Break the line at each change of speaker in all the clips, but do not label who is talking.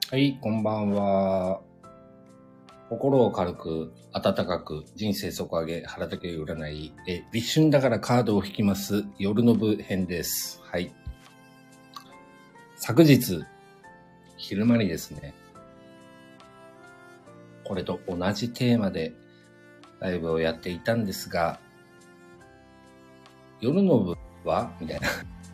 はい、こんばんは。心を軽く、温かく、人生底上げ、腹だけ占い、立春だからカードを引きます、夜の部編です。はい。昨日、昼間にですね、これと同じテーマでライブをやっていたんですが、夜の部はみたいな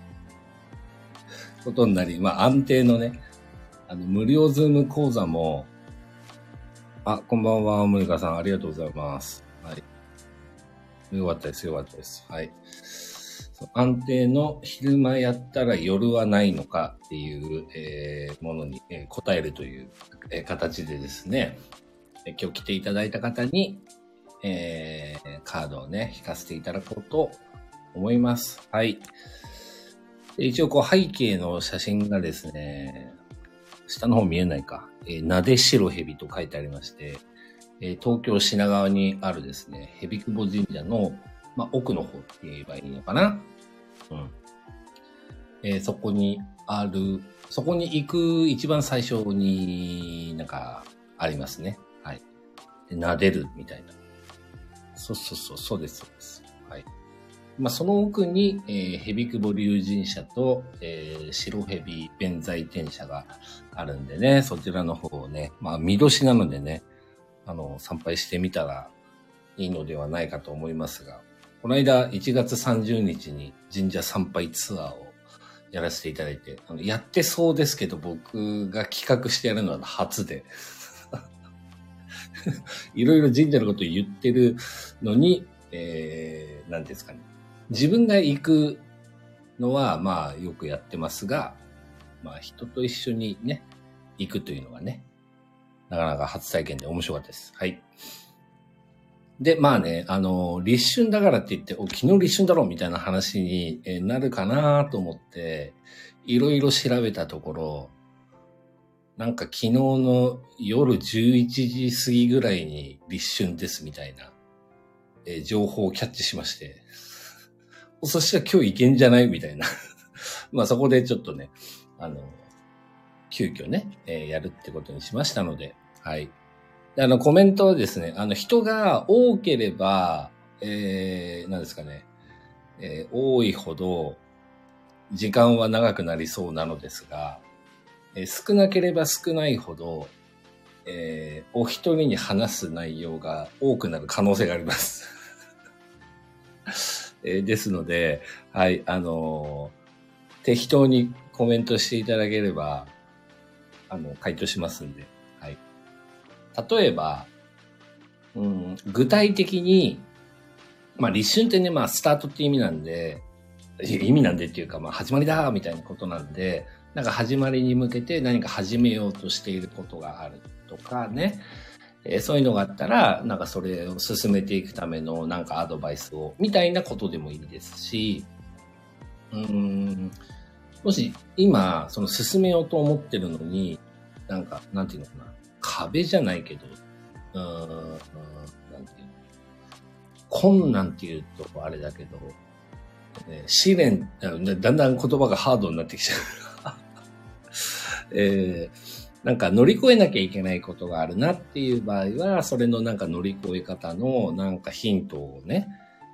ことになり、安定のね、無料ズーム講座も、こんばんは、森川さん、ありがとうございます。はい。よかったです。はい。安定の昼間やったら夜はないのかっていう、ものに、答えるという、形でですね、今日来ていただいた方に、カードをね、引かせていただこうと思います。はい。一応背景の写真がですね、下の方見えないか、なでしろへびと書いてありまして、東京品川にあるですね、蛇窪神社の、奥の方って言えばいいのかな。そこに行く一番最初にありますね。はい。で撫でるみたいな。そうです。はい。その奥に、蛇窪龍神社と、白蛇弁財天社があるんでね、そちらの方をね、見年なのでね、参拝してみたらいいのではないかと思いますが、この間1月30日に神社参拝ツアーをやらせていただいて、やってそうですけど僕が企画してやるのは初で、いろいろ神社のことを言ってるのに、何ですかね。自分が行くのはよくやってますが、人と一緒にね、行くというのがね、なかなか初体験で面白かったです。はい。で、立春だからって言って、昨日立春だろみたいな話になるかなと思って、いろいろ調べたところ、昨日の夜11時過ぎぐらいに立春ですみたいな、情報をキャッチしまして、そしたら今日行けんじゃないみたいな。そこでちょっとね、急遽ね、やるってことにしましたので、はい。でコメントはですね、人が多ければ、何ですかね、多いほど時間は長くなりそうなのですが、少なければ少ないほど、お一人に話す内容が多くなる可能性があります。ですので、はい、適当にコメントしていただければ、回答しますんで、はい。例えば、具体的に、立春ってね、スタートって意味なんでっていうか、始まりだみたいなことなんで、始まりに向けて何か始めようとしていることがあるとかね、そういうのがあったら、それを進めていくためのアドバイスを、みたいなことでもいいですし、もし今、進めようと思ってるのに、なんていうのかな、壁じゃないけど、なんていうの、困難っていうとあれだけど、試練、だんだん言葉がハードになってきちゃう。乗り越えなきゃいけないことがあるなっていう場合は、それの乗り越え方のヒントをね、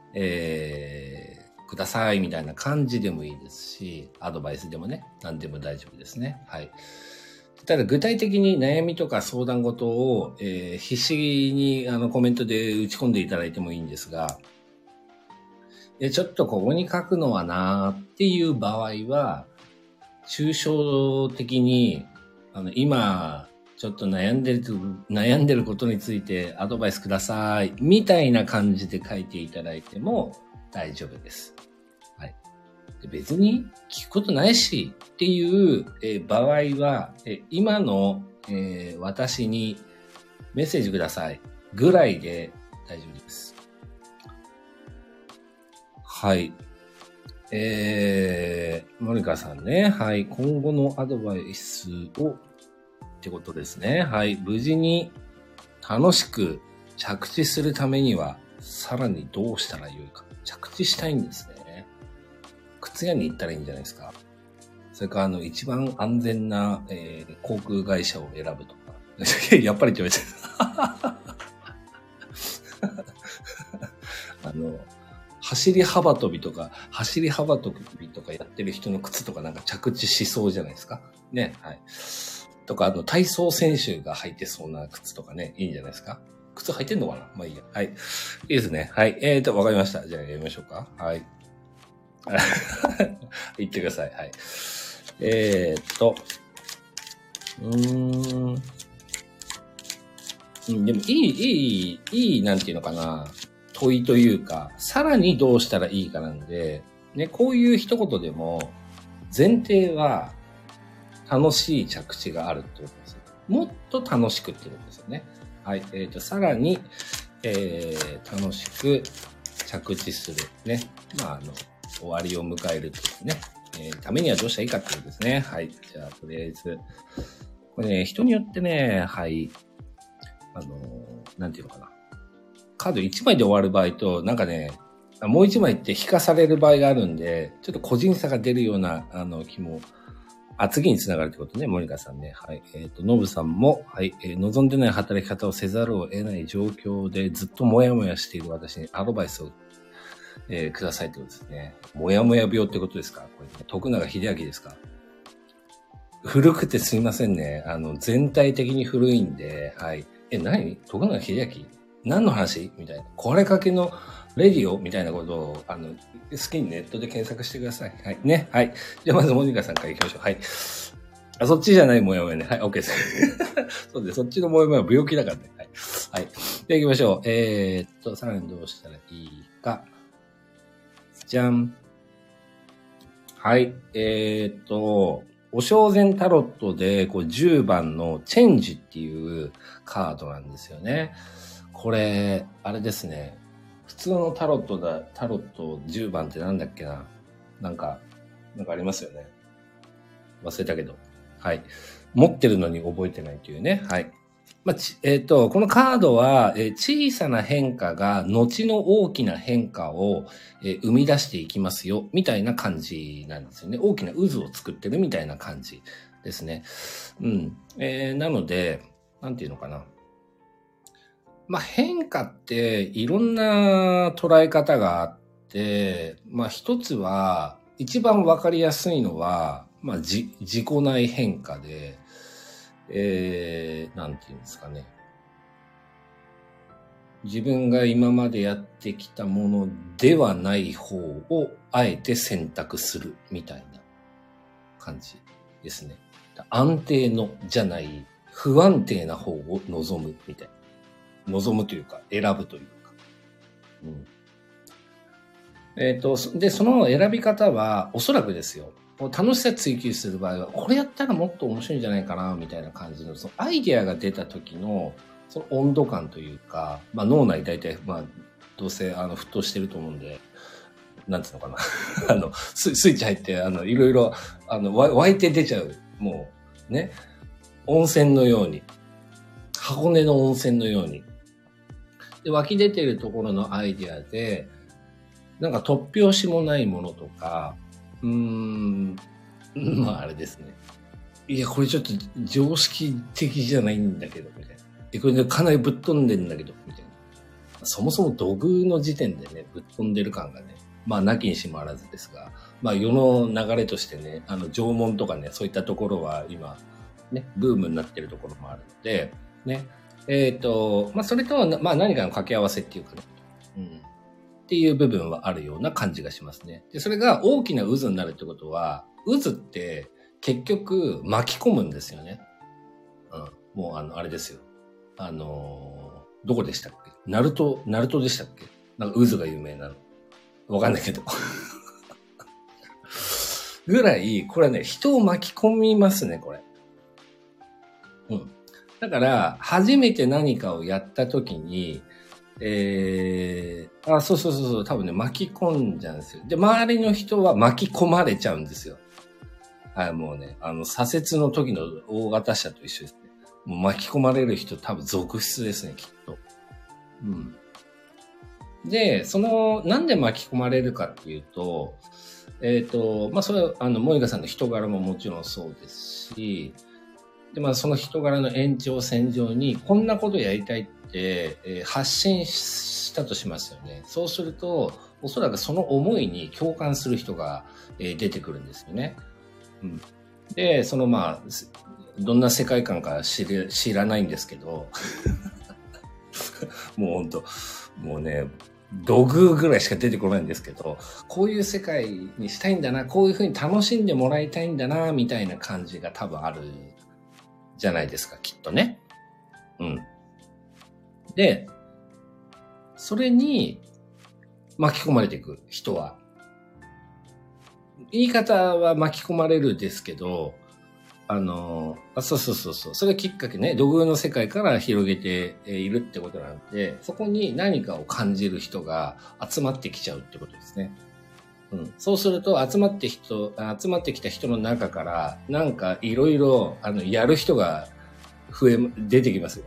くださいみたいな感じでもいいですし、アドバイスでもね、何でも大丈夫ですね。はい。ただ具体的に悩みとか相談事を、必死にコメントで打ち込んでいただいてもいいんですが、ちょっとここに書くのはなーっていう場合は、抽象的に、今、ちょっと悩んでることについてアドバイスください、みたいな感じで書いていただいても大丈夫です。はい。で別に聞くことないしっていう、場合は、今の、私にメッセージくださいぐらいで大丈夫です。はい。森川さんね。はい。今後のアドバイスをってことですね。はい。無事に楽しく着地するためには、さらにどうしたらよいか。着地したいんですね。靴屋に行ったらいいんじゃないですか。 それから一番安全な、航空会社を選ぶとか。やっぱりって言われて走り幅跳びとかやってる人の靴とかなんか着地しそうじゃないですか。ね。はい。とか、体操選手が履いてそうな靴とかね、いいんじゃないですか。靴履いてんのかな。まあいいや。はい。いいですね。はい。わかりました。じゃあやりましょうか。はい。言ってください。はい。でもいい、なんていうのかな。問いというか、さらにどうしたらいいかなんで、ね、こういう一言でも、前提は、楽しい着地があるってことですよ。もっと楽しくってことですよね。はい。さらに、楽しく着地する。ね。まあ、終わりを迎えるっていうね。ためにはどうしたらいいかってことですね。はい。じゃあ、とりあえず。これね、人によってね、はい。なんていうのかな。カード1枚で終わる場合と、なんかね、もう1枚って引かされる場合があるんで、ちょっと個人差が出るような、気も、次につながるってことね、モニカさんね。はい。ノブさんも、はい。望んでない働き方をせざるを得ない状況でずっともやもやしている私にアドバイスを、くださいってことですね。もやもや病ってことですか？これね、徳永英明ですか？古くてすいませんね。全体的に古いんで、はい。何？徳永英明？何の話？みたいな。これかけのレディオみたいなことを、好きにネットで検索してください。はい。ね。はい。じゃあまずモニカさんから行きましょう。はい。そっちじゃないもやもやね。はい。OK です。そうで、そっちのもやもやは病気だからね。はい。はい。で、行きましょう。さらにどうしたらいいか。じゃん。はい。お正前タロットで、10番のチェンジっていうカードなんですよね。これ、あれですね。普通のタロット10番ってなんだっけな。なんかありますよね。忘れたけど。はい。持ってるのに覚えてないというね。はい。まあ、このカードは、小さな変化が後の大きな変化を、生み出していきますよ、みたいな感じなんですよね。大きな渦を作ってるみたいな感じですね。うん。なので、なんていうのかな。まあ、変化っていろんな捉え方があって、まあ、一つは、一番わかりやすいのは、まあ、自己内変化で、なんていうんですかね。自分が今までやってきたものではない方をあえて選択するみたいな感じですね。安定のじゃない不安定な方を望むみたいな。望むというか選ぶというか。で、その選び方はおそらくですよ。楽しさ追求する場合は、これやったらもっと面白いんじゃないかな、みたいな感じの、そのアイデアが出た時の、その温度感というか、まあ脳内大体、まあ、どうせ、沸騰してると思うんで、なんていうのかな。スイッチ入って、いろいろ、湧いて出ちゃう。もう、ね。温泉のように。箱根の温泉のように。で、湧き出てるところのアイデアで、なんか突拍子もないものとか、まああれですね。いや、これちょっと常識的じゃないんだけど、みたいな。これかなりぶっ飛んでんだけど、みたいな。そもそも土偶の時点でね、ぶっ飛んでる感がね、まあ、なきにしもあらずですが、まあ、世の流れとしてね、縄文とかね、そういったところは今、ね、ブームになってるところもあるので、ね、まあ、それとは、まあ、何かの掛け合わせっていうかね、っていう部分はあるような感じがしますね。で、それが大きな渦になるってことは、渦って結局巻き込むんですよね。もうあれですよ。どこでしたっけ？ナルトでしたっけ？なんか渦が有名なの。わかんないけど。ぐらい、これね、人を巻き込みますね、これ。だから、初めて何かをやったときに、そう、多分ね、巻き込んじゃうんですよ。で、周りの人は巻き込まれちゃうんですよ。はい、もうね、左折の時の大型車と一緒ですね。もう巻き込まれる人多分続出ですね、きっと。で、なんで巻き込まれるかっていうと、 まあ、それは、萌香さんの人柄ももちろんそうですし、で、まあ、その人柄の延長線上に、こんなことやりたいって、発信したとしますよね。そうすると、おそらくその思いに共感する人が、出てくるんですよね。うん。で、まあ、どんな世界観か知らないんですけど、もうほんと、もうね、土偶ぐらいしか出てこないんですけど、こういう世界にしたいんだな、こういう風に楽しんでもらいたいんだな、みたいな感じが多分あるじゃないですか、きっとね。うん。で、それに巻き込まれていく人は、言い方は巻き込まれるですけど、そうそうそうそう。それきっかけね、土偶の世界から広げているってことなんで、そこに何かを感じる人が集まってきちゃうってことですね。うん。そうすると、集まってきた人の中から、なんかいろいろ、やる人が出てきますよ。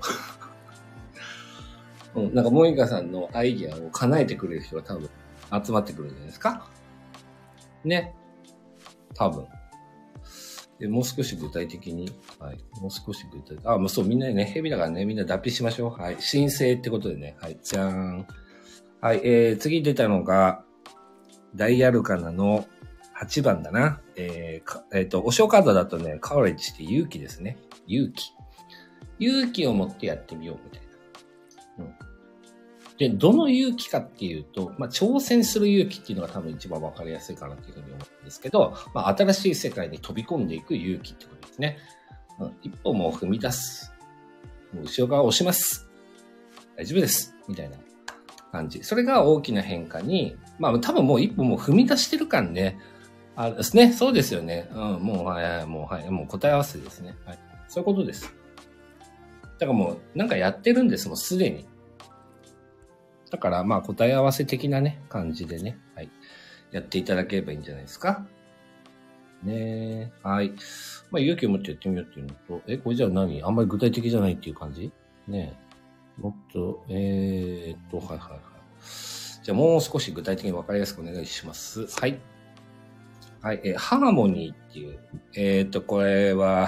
うん。なんか、モニカさんのアイディアを叶えてくれる人が多分集まってくるんじゃないですかね。多分。もう少し具体的に。はい。もう少し具体的。もうそう、みんなね、ヘビだからね、みんな脱皮しましょう。はい。申請ってことでね。はい。じゃーん。はい。次出たのが、ダイアルカナの8番だな。お正カードだとね、カウレッジって勇気ですね。勇気。勇気を持ってやってみようみたいな。うん。で、どの勇気かっていうと、まあ、挑戦する勇気っていうのが多分一番わかりやすいかなっていうふうに思うんですけど、まあ、新しい世界に飛び込んでいく勇気ってことですね。うん、一歩もう踏み出す。もう後ろ側を押します。大丈夫です。みたいな感じ。それが大きな変化に、まあ多分もう一歩もう踏み出してる感ね。ですね。そうですよね。うん、もう、はい、もう答え合わせですね。はい。そういうことです。だからもう、なんかやってるんです、もうすでに。だから、まあ、答え合わせ的なね、感じでね、はい。やっていただければいいんじゃないですか。ねはい。まあ、勇気を持ってやってみようっていうのと、これじゃあ何あんまり具体的じゃないっていう感じねもっと、はいはいはい。じゃあもう少し具体的に分かりやすくお願いします。はい。はい、ハーモニーっていう、これは、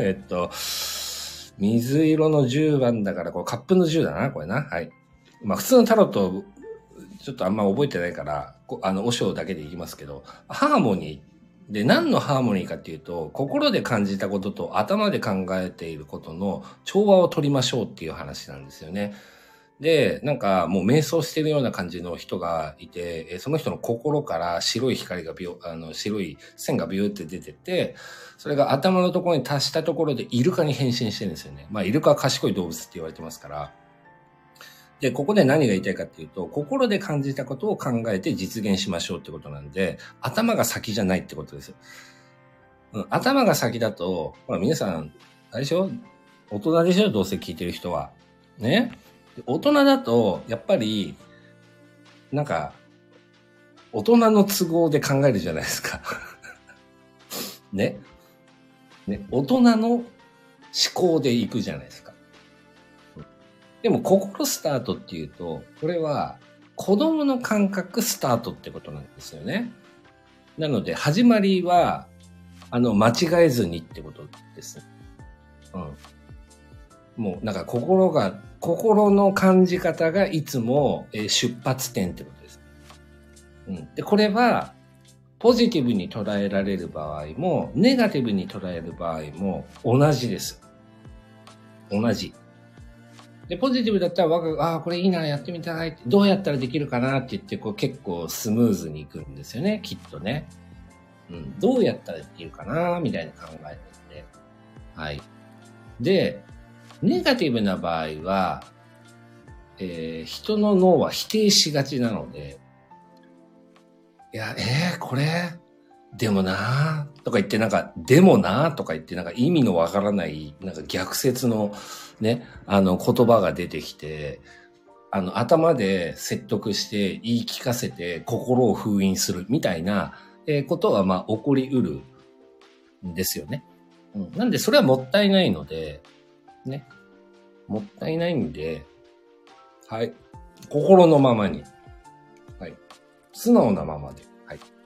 水色の10番だから、これカップの10だな、これな。はい。まあ普通のタロット、ちょっとあんま覚えてないから、和尚だけでいきますけど、ハーモニーで何のハーモニーかっていうと、心で感じたことと頭で考えていることの調和を取りましょうっていう話なんですよね。で、なんかもう瞑想してるような感じの人がいて、その人の心から白い光が白い線がビューって出てて、それが頭のところに達したところでイルカに変身してるんですよね。まあイルカは賢い動物って言われてますから。で、ここで何が言いたいかっていうと、心で感じたことを考えて実現しましょうってことなんで、頭が先じゃないってことですよ。うん、頭が先だと、ほら皆さん、あれでしょ？大人でしょ？どうせ聞いてる人は。ね？大人だと、やっぱり、なんか、大人の都合で考えるじゃないですか。ね。ね。大人の思考で行くじゃないですか。でも、心スタートっていうと、これは、子供の感覚スタートってことなんですよね。なので、始まりは、間違えずにってことです。うん。もう、なんか心の感じ方がいつも出発点ってことです。うん。で、これは、ポジティブに捉えられる場合も、ネガティブに捉える場合も同じです。同じ。で、ポジティブだったらこれいいな、やってみたい。どうやったらできるかなって言って、結構スムーズにいくんですよね、きっとね。うん。どうやったらできるかな、みたいな考えてて。はい。で、ネガティブな場合は、人の脳は否定しがちなので、いや、これ、でもなーとか言って、なんか、でもなーとか言って、なんか意味のわからない、なんか逆説のね、言葉が出てきて、頭で説得して言い聞かせて心を封印するみたいな、ことが、まあ、起こりうるんですよね。うん。なんで、それはもったいないので、ね。もったいないんで、はい。心のままに。はい。素直なままで。はい。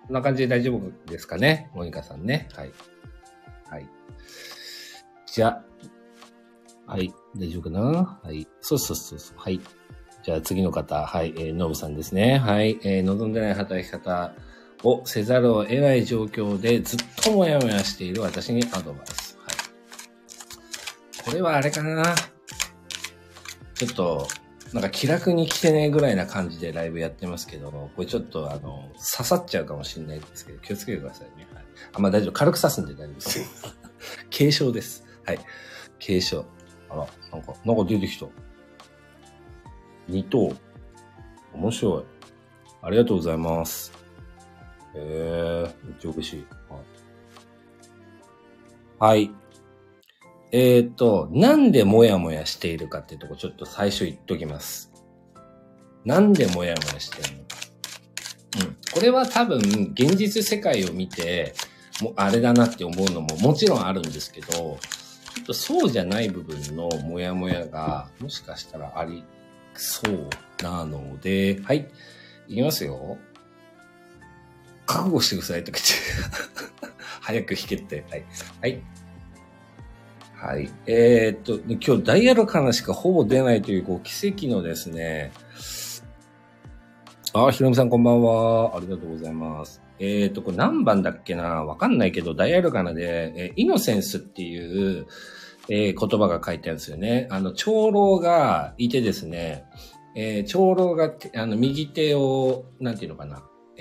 こんな感じで大丈夫ですかね、モニカさんね。はい。はい。じゃあ、はい。大丈夫かな？はい。そう。はい。じゃあ次の方。はい。ノブさんですね。はい。望んでない働き方をせざるを得ない状況でずっともやもやしている私にアドバイス。はい。これはあれかな？ちょっと、なんか気楽に来てねぐらいな感じでライブやってますけども、これちょっと刺さっちゃうかもしれないですけど、気をつけてくださいね。はい。まあ大丈夫。軽く刺すんで大丈夫です。軽症です。はい。軽症。あら、なんか出てきた。2等。面白い。ありがとうございます。めっちゃ嬉しい。はい。なんでもやもやしているかっていうとこちょっと最初言っときます。なんでもやもやしてるのか。これは多分現実世界を見て、もうあれだなって思うのももちろんあるんですけど、ちょっとそうじゃない部分のもやもやがもしかしたらありそうなので、はい。いきますよ。覚悟してくださいとか言って。早く弾けって。はい。はい。はい。今日ダイヤルからしかほぼ出ないという奇跡のですね。ひろみさんこんばんは。ありがとうございます。これ何番だっけな？わかんないけど、ダイヤルかなで、イノセンスっていう、言葉が書いてあるんですよね。長老がいてですね、長老が、右手を、なんていうのかな。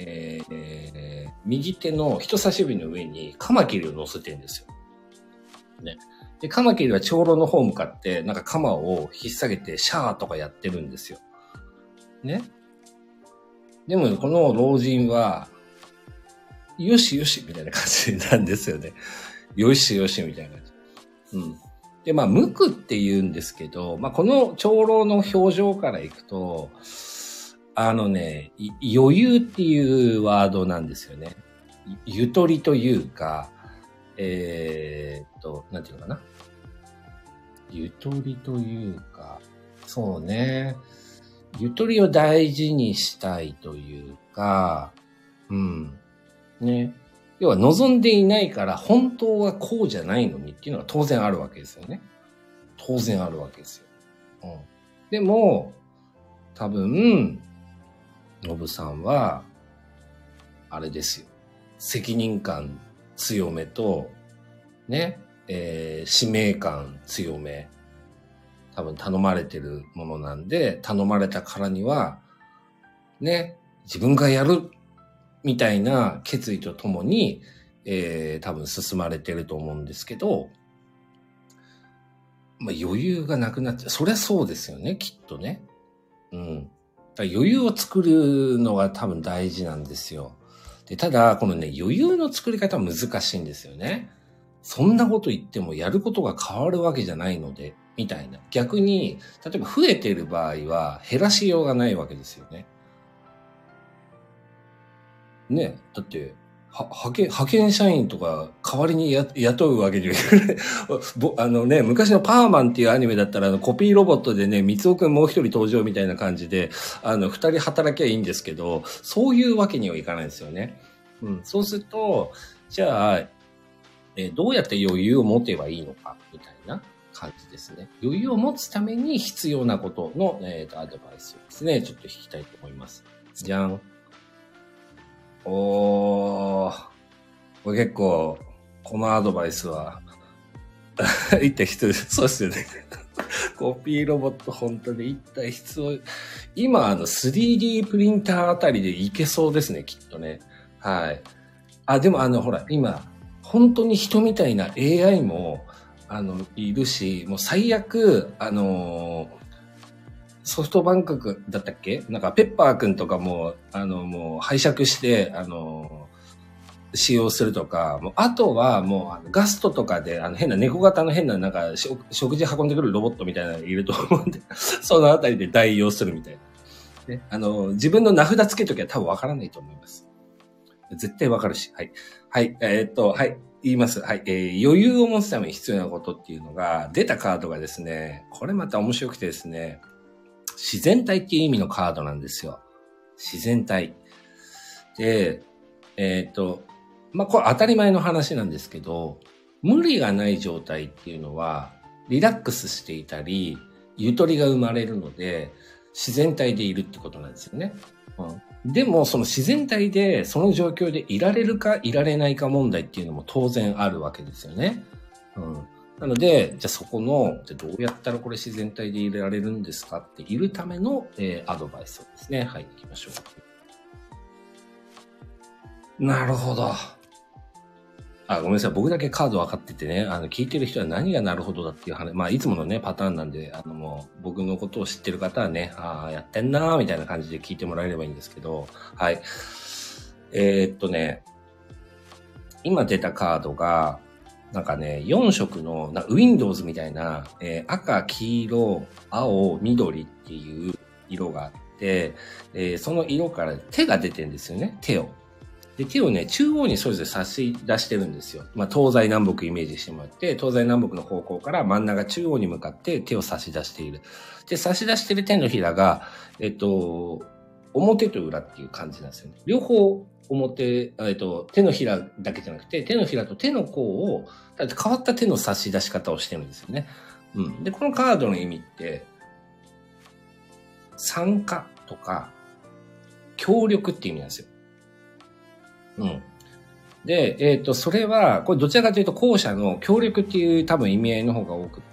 右手の人差し指の上にカマキリを乗せてるんですよ。ね。で、カマキリは長老の方向かって、なんかカマを引っ提げてシャーとかやってるんですよ。ね。でも、この老人は、よしよしみたいな感じなんですよね。よしよしみたいな感じ。で、無垢って言うんですけど、この長老の表情からいくと、余裕っていうワードなんですよね。ゆとりというか、なんていうのかな。ゆとりというか、そうね。ゆとりを大事にしたいというか、ね。要は望んでいないから本当はこうじゃないのにっていうのは当然あるわけですよね。当然あるわけですよ。でも、多分、ノブさんは、あれですよ。責任感強めと、ね、使命感強め。多分頼まれてるものなんで、頼まれたからには、ね、自分がやるみたいな決意とともに、多分進まれてると思うんですけど、余裕がなくなっちゃう。そりゃそうですよね、きっとね。余裕を作るのが多分大事なんですよ。で、ただ、このね、余裕の作り方は難しいんですよね。そんなこと言ってもやることが変わるわけじゃないので、みたいな。逆に、例えば増えている場合は減らしようがないわけですよね。ね、だって、派遣社員とか代わりに雇うわけにはいかない。昔のパーマンっていうアニメだったら、コピーロボットでね、三尾くんもう一人登場みたいな感じで、二人働きゃいいんですけど、そういうわけにはいかないんですよね。そうすると、じゃあ、どうやって余裕を持てばいいのか、みたいな感じですね。余裕を持つために必要なことの、アドバイスをですね、ちょっと引きたいと思います。じゃん。これ結構、このアドバイスは、一体必要です。そうですよね。コピーロボット本当に一体必要。今、3D プリンターあたりでいけそうですね、きっとね。はい。でもほら、今、本当に人みたいな AI も、いるし、もう最悪、ソフトバンクだったっけ？なんかペッパーくんとかも、もう拝借して、使用するとか、もうあとはもうガストとかで変な猫型の変ななんか食事運んでくるロボットみたいなのがいると思うんで、そのあたりで代用するみたいな。ね、自分の名札つけときは多分わからないと思います。絶対わかるし。はい。はい。はい。言います。はい。余裕を持つために必要なことっていうのが、出たカードがですね、これまた面白くてですね、自然体っていう意味のカードなんですよ。自然体。で、 これ当たり前の話なんですけど、無理がない状態っていうのは、リラックスしていたり、ゆとりが生まれるので、自然体でいるってことなんですよね。でも、その自然体で、その状況でいられるかいられないか問題っていうのも当然あるわけですよね。なので、じゃあそこの、じゃあどうやったらこれ自然体でいられるんですかっているための、アドバイスをですね、はい、行きましょう。なるほど。ごめんなさい。僕だけカード分かっててね、聞いてる人は何がなるほどだっていう話、いつものね、パターンなんで、もう、僕のことを知ってる方はね、やってんなーみたいな感じで聞いてもらえればいいんですけど、はい。今出たカードが、なんかね、4色の、Windows みたいな、赤、黄色、青、緑っていう色があって、その色から手が出てるんですよね、手を。で、手をね、中央にそれぞれ差し出してるんですよ。東西南北イメージしてもらって、東西南北の方向から真ん中中央に向かって手を差し出している。で、差し出してる手のひらが、表と裏っていう感じなんですよね。両方表、手のひらだけじゃなくて、手のひらと手の甲を、変わった手の差し出し方をしてるんですよね。で、このカードの意味って、参加とか、協力っていう意味なんですよ。で、それは、これどちらかというと後者の協力っていう多分意味合いの方が多くって、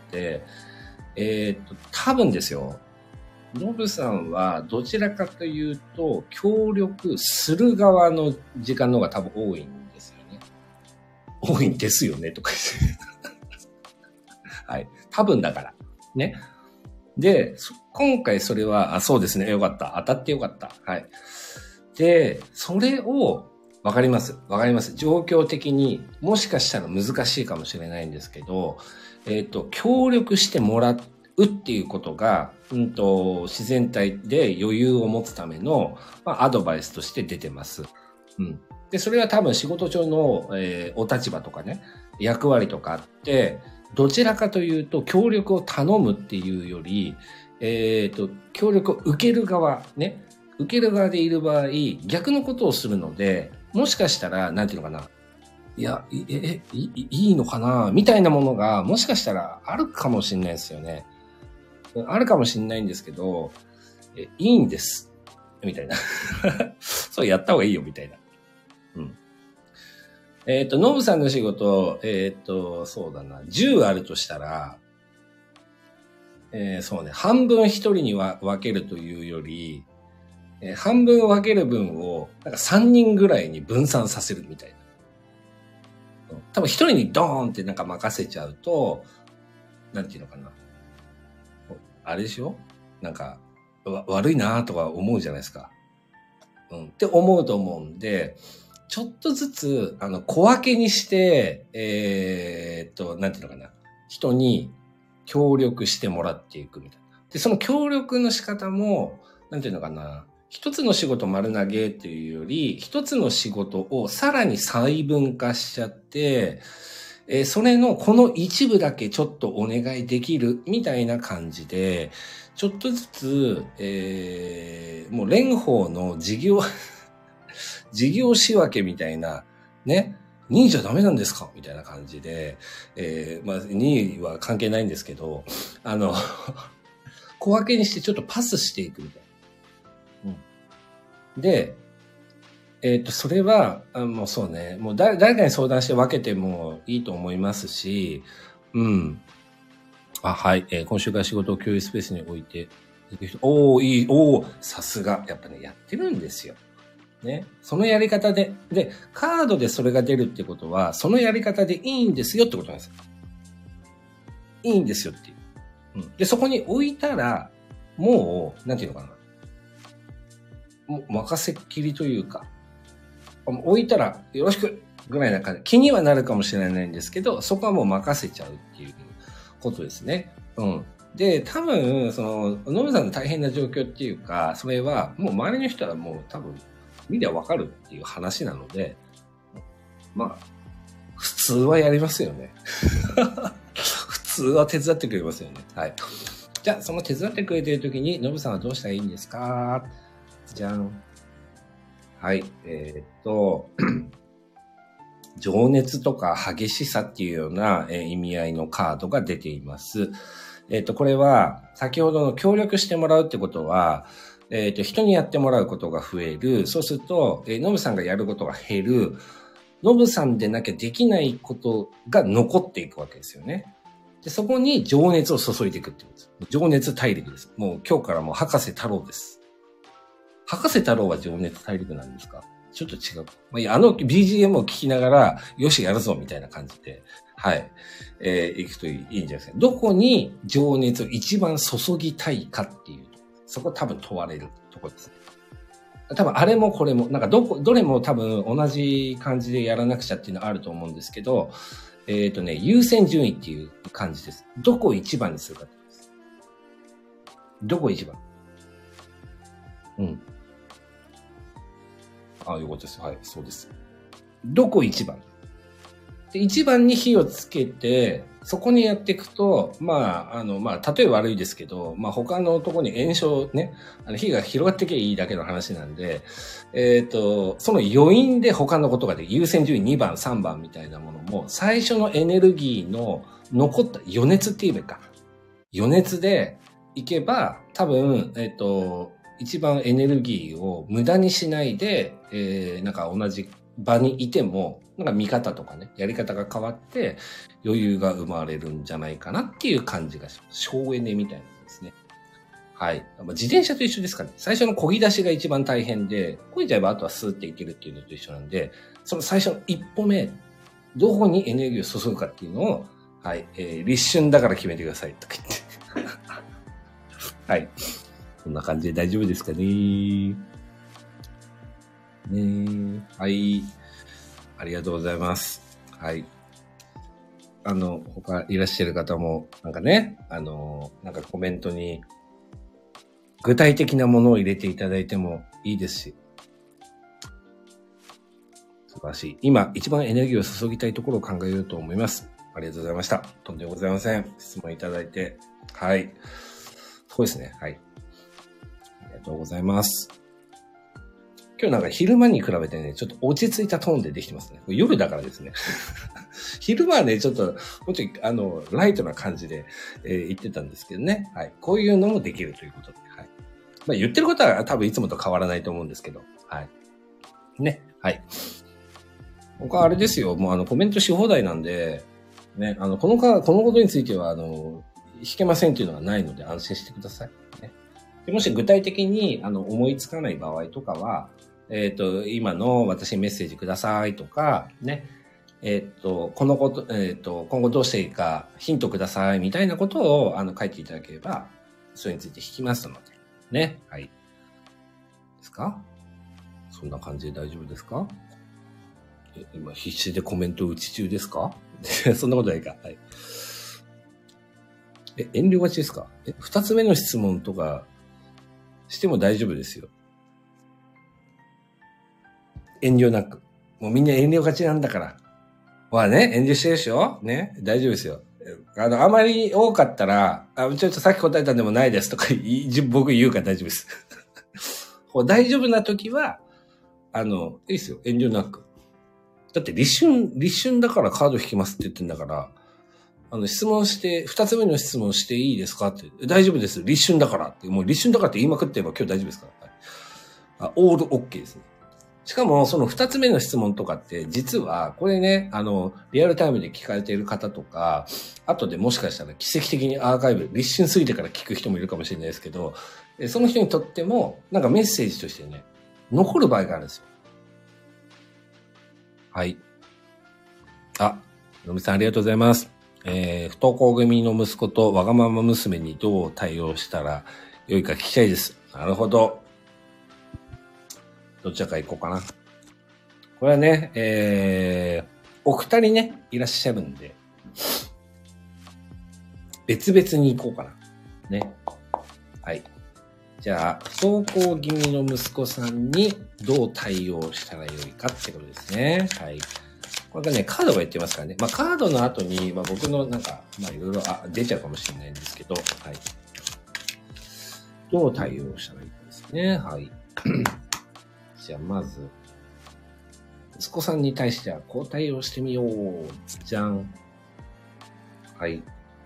多分ですよ。ノブさんはどちらかというと、協力する側の時間の方が多分多いんですよね。多いんですよね、とか言って。はい。多分だから。ね。で、今回それは、そうですね。よかった。当たってよかった。はい。で、それを、わかります。わかります。状況的にもしかしたら難しいかもしれないんですけど、協力してもらうっていうことが、自然体で余裕を持つための、アドバイスとして出てます。で、それは多分仕事上の、お立場とかね、役割とかあって、どちらかというと協力を頼むっていうより、協力を受ける側、ね、受ける側でいる場合、逆のことをするので、もしかしたら、なんていうのかな。いや、いいのかなみたいなものが、もしかしたらあるかもしれないですよね。あるかもしれないんですけど、いいんです。みたいな。そうやった方がいいよ、みたいな。ノブさんの仕事、そうだな、10あるとしたら、そうね、半分一人に分けるというより、半分分ける分を、3人ぐらいに分散させるみたいな。多分一人にドーンって任せちゃうと、なんていうのかな。あれでしょ悪いなとか思うじゃないですか。って思うと思うんで、ちょっとずつ、小分けにして、なんていうのかな。人に協力してもらっていくみたいな。で、その協力の仕方も、なんていうのかな。一つの仕事丸投げっていうより、一つの仕事をさらに細分化しちゃって、それのこの一部だけちょっとお願いできるみたいな感じで、ちょっとずつ、もう蓮舫の事業仕分けみたいな、ね、2位じゃダメなんですかみたいな感じで、2位は関係ないんですけど、小分けにしてちょっとパスしていくみたいな。で、それは、もうそうね、もう誰かに相談して分けてもいいと思いますし、はい。今週から仕事を共有スペースに置いて、さすが。やっぱね、やってるんですよ。ね。そのやり方で、カードでそれが出るってことは、そのやり方でいいんですよってことなんですよ。いいんですよっていう。で、そこに置いたら、もう、なんていうのかな。もう任せっきりというか、置いたらよろしくぐらいな感じ。気にはなるかもしれないんですけど、そこはもう任せちゃうっていうことですね。で、多分、ノブさんの大変な状況っていうか、それは、もう周りの人はもう多分、見りゃわかるっていう話なので、普通はやりますよね。普通は手伝ってくれますよね。はい。じゃあ、その手伝ってくれてる時に、ノブさんはどうしたらいいんですか？じゃん。 はい。情熱とか激しさっていうような、意味合いのカードが出ています。これは、先ほどの協力してもらうってことは、人にやってもらうことが増える。そうすると、ノブさんがやることが減る。ノブさんでなきゃできないことが残っていくわけですよね。で、そこに情熱を注いでいくってことです。情熱大陸です。もう今日からもう博士太郎です。博士太郎は情熱大陸なんですか？ちょっと違う。まあ、いや、BGM を聞きながら、よし、やるぞ、みたいな感じで、はい。行くといいんじゃないですか。どこに情熱を一番注ぎたいかっていう、そこ多分問われるところですね。多分あれもこれも、なんかどれも多分同じ感じでやらなくちゃっていうのはあると思うんですけど、優先順位っていう感じです。どこを一番にするかってことです。どこ一番？うん。ああ、いうことです。はい、そうです。どこ一番？で、一番に火をつけて、そこにやっていくと、まあ、例えば悪いですけど、まあ、他のところに炎症ね、火が広がっていけばいいだけの話なんで、その余韻で他のことができる。優先順位2番、3番みたいなものも、最初のエネルギーの残った余熱って言えばいいか。余熱でいけば、多分、一番エネルギーを無駄にしないで、なんか同じ場にいても、なんか見方とかね、やり方が変わって余裕が生まれるんじゃないかなっていう感じがします。省エネみたいなですね。はい。自転車と一緒ですかね。最初の漕ぎ出しが一番大変で、漕いじゃえばあとはスーっていけるっていうのと一緒なんで、その最初の一歩目、どこにエネルギーを注ぐかっていうのを、はい、立春だから決めてくださいとか言って。はい。こんな感じで大丈夫ですかね。はい。ありがとうございます。はい。他いらっしゃる方も、なんかね、なんかコメントに、具体的なものを入れていただいてもいいですし、素晴らしい。今、一番エネルギーを注ぎたいところを考えようと思います。ありがとうございました。とんでもございません。質問いただいて。はい。そうですね。はい。ありがとうございます。今日なんか昼間に比べてね、ちょっと落ち着いたトーンでできてますね。これ夜だからですね。昼間はね、ちょっと、本当に、ライトな感じで、言ってたんですけどね。はい。こういうのもできるということで。はい。まあ言ってることは多分いつもと変わらないと思うんですけど。はい。ね。はい。僕はあれですよ。もうコメントし放題なんで、ね。このことについては、引けませんっていうのがないので安心してください。ね。でもし具体的に、思いつかない場合とかは、今の私にメッセージくださいとか、ね。このこと、今後どうしていいかヒントくださいみたいなことを、書いていただければ、それについて引きますので。ね。はい。ですか？そんな感じで大丈夫ですか？今必死でコメント打ち中ですか？そんなことないか。はい。遠慮がちですか？二つ目の質問とかしても大丈夫ですよ。遠慮なく。もうみんな遠慮がちなんだから。まあね、遠慮してるでしょね。大丈夫ですよ。あまり多かったら、ちょっとさっき答えたんでもないですとか僕言うから大丈夫です。大丈夫な時は、いいですよ。遠慮なく。だって立春だからカード引きますって言ってんだから、質問して、二つ目の質問していいですかって。大丈夫です。立春だからって。もう立春だからって言いまくってれば今日大丈夫ですから。はい、オールオッケーですね。しかも、その二つ目の質問とかって、実は、これね、リアルタイムで聞かれている方とか、後でもしかしたら奇跡的にアーカイブ、立春過ぎてから聞く人もいるかもしれないですけど、その人にとっても、なんかメッセージとしてね、残る場合があるんですよ。はい。のみさんありがとうございます。不登校組の息子とわがまま娘にどう対応したら良いか聞きたいです。なるほど。どちらか行こうかな。これはね、お二人ね、いらっしゃるんで、別々に行こうかな。ね。はい。じゃあ、不登校気味の息子さんにどう対応したらよいかってことですね。はい。これがね、カードが言ってますからね。まあ、カードの後に、まあ、僕のなんか、まあ、いろいろ、出ちゃうかもしれないんですけど、はい。どう対応したらいいかですね。はい。 じゃあまず、息子さんに対してはこう対応してみよう。じゃん。はい。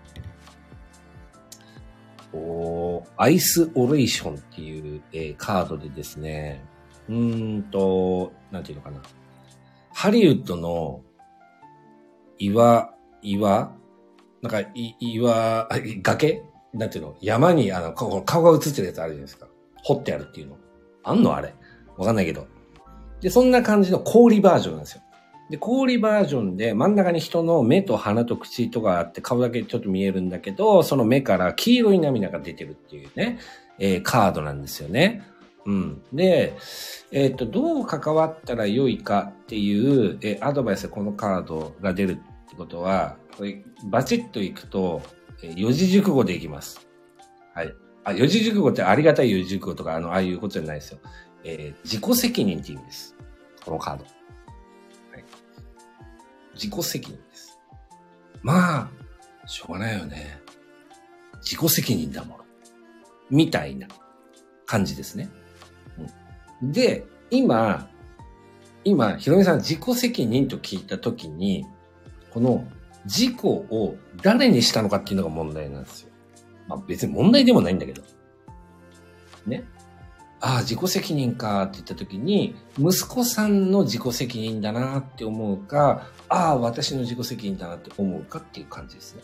アイスオレーションっていう、カードでですね、なんていうのかな。ハリウッドの岩、なんか、崖なんていうの山に顔が映ってるやつあるじゃないですか。掘ってあるっていうの。あんのあれ。わかんないけど。で、そんな感じの氷バージョンなんですよ。で、氷バージョンで真ん中に人の目と鼻と口とかあって顔だけちょっと見えるんだけど、その目から黄色い涙が出てるっていうね、カードなんですよね。うん。で、どう関わったら良いかっていう、アドバイスでこのカードが出るってことは、これバチッといくと、四字熟語でいきます。はい。四字熟語ってありがたい四字熟語とか、ああいうことじゃないですよ。自己責任って意味です。このカード。はい、自己責任です。まあ、しょうがないよね。自己責任だもの。みたいな感じですね。うん、で、今、ひろみさん自己責任と聞いたときに、この自己を誰にしたのかっていうのが問題なんですよ。まあ別に問題でもないんだけど。ね。ああ、自己責任かって言ったときに、息子さんの自己責任だなって思うか、ああ、私の自己責任だなって思うかっていう感じですね。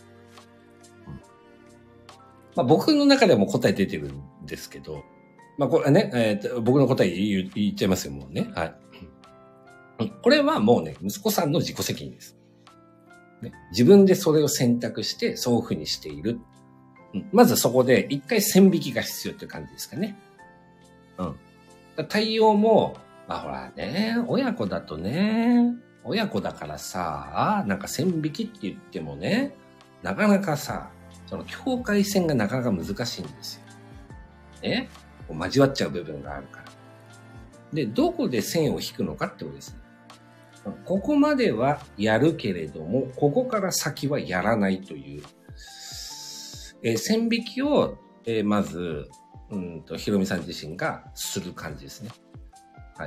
まあ僕の中ではもう答え出てるんですけど、まあこれね、僕の答え言っちゃいますよ、もうね。はい。これはもうね、息子さんの自己責任です。ね、自分でそれを選択して、そういうふうにしている。まずそこで一回線引きが必要っていう感じですかね。うん。対応も、まあほらね、親子だとね、親子だからさ、なんか線引きって言ってもね、なかなかさ、その境界線がなかなか難しいんですよ。ね。こう交わっちゃう部分があるから。で、どこで線を引くのかってことですね。ここまではやるけれども、ここから先はやらないという、線引きを、まず、ひろみさん自身がする感じですね。はい。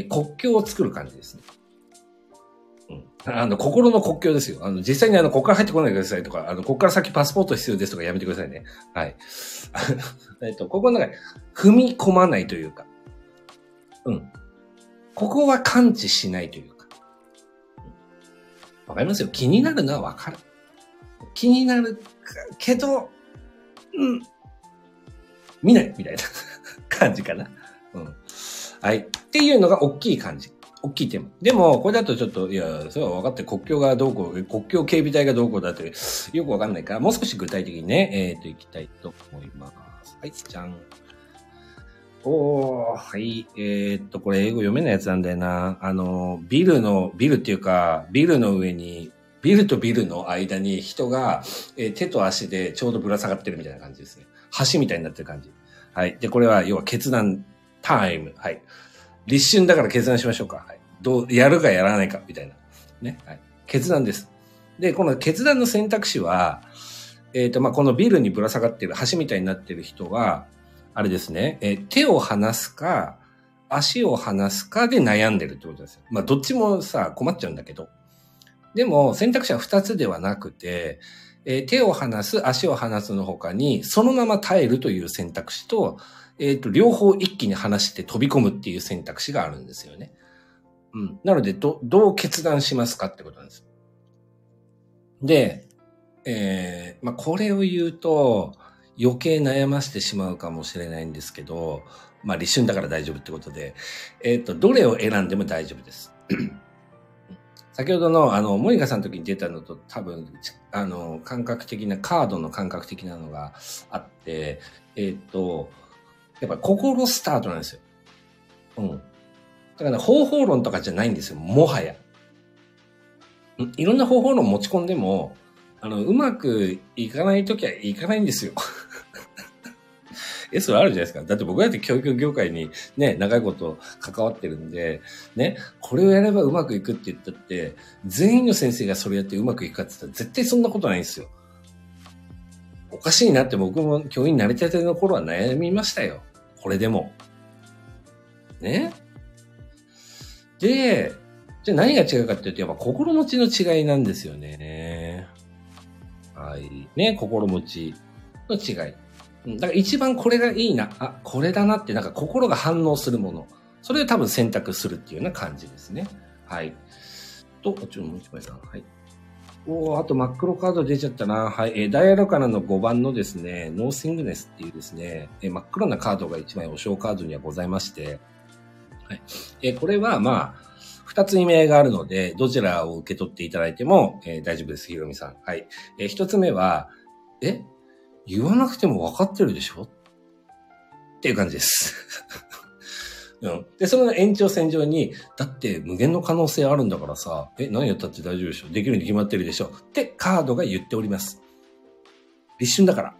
国境を作る感じですね。心の国境ですよ。実際にここから入ってこないでくださいとか、ここから先パスポート必要ですとかやめてくださいね。はい。ここの中に踏み込まないというか、ここは感知しないというか。わかりますよ。気になるのはわかる。気になるけど、見ないみたいな感じかな。はい。っていうのが大きい感じ。大きいテーマ。でも、これだとちょっと、いや、それは分かって、国境がどうこう、国境警備隊がどうこうだって、よくわかんないから、もう少し具体的にね、いきたいと思います。はい、じゃん。はい。これ英語読めないやつなんだよな。ビルっていうか、ビルの上に、ビルとビルの間に人が、手と足でちょうどぶら下がってるみたいな感じですね。橋みたいになってる感じ。はい。で、これは要は決断タイム。はい。立春だから決断しましょうか。はい。やるかやらないかみたいな。ね。はい。決断です。で、この決断の選択肢は、このビルにぶら下がってる橋みたいになってる人は、あれですね、手を離すか、足を離すかで悩んでるってことですよ。まあ、どっちもさ、困っちゃうんだけど。でも、選択肢は2つではなくて、手を離す、足を離すの他に、そのまま耐えるという選択肢と、両方一気に離して飛び込むっていう選択肢があるんですよね。なので、どう決断しますかってことなんです。で、これを言うと、余計悩ませてしまうかもしれないんですけど、立春だから大丈夫ってことで、どれを選んでも大丈夫です。先ほどの、モニカさんの時に出たのと多分、感覚的な、カードの感覚的なのがあって、やっぱ心スタートなんですよ。だから、方法論とかじゃないんですよ、もはや。いろんな方法論持ち込んでも、うまくいかないときはいかないんですよ。それあるじゃないですか。だって僕だって教育業界にね、長いこと関わってるんで、ね、これをやればうまくいくって言ったって、全員の先生がそれやってうまくいくかって言ったら絶対そんなことないんですよ。おかしいなって僕も教員になりたての頃は悩みましたよ。これでも。 ね。で、じゃあ何が違うかっていうと、やっぱ心持ちの違いなんですよね。はい。ね、心持ちの違い。だから一番これがいいな、あ、これだなってなんか心が反応するもの。それを多分選択するっていうような感じですね。はい。と、もう一枚さん。はい。あと真っ黒カード出ちゃったな。はい。ダイヤルからの5番のですね、ノーシングネスっていうですね、真っ黒なカードが1枚お正カードにはございまして、はい。これはまあ、2つ意味合いがあるので、どちらを受け取っていただいても、大丈夫です、ひろみさん。はい。1つ目は、言わなくても分かってるでしょっていう感じです。うん。で、その延長線上に、だって無限の可能性あるんだからさ、何やったって大丈夫でしょできるに決まってるでしょってカードが言っております。立春だから。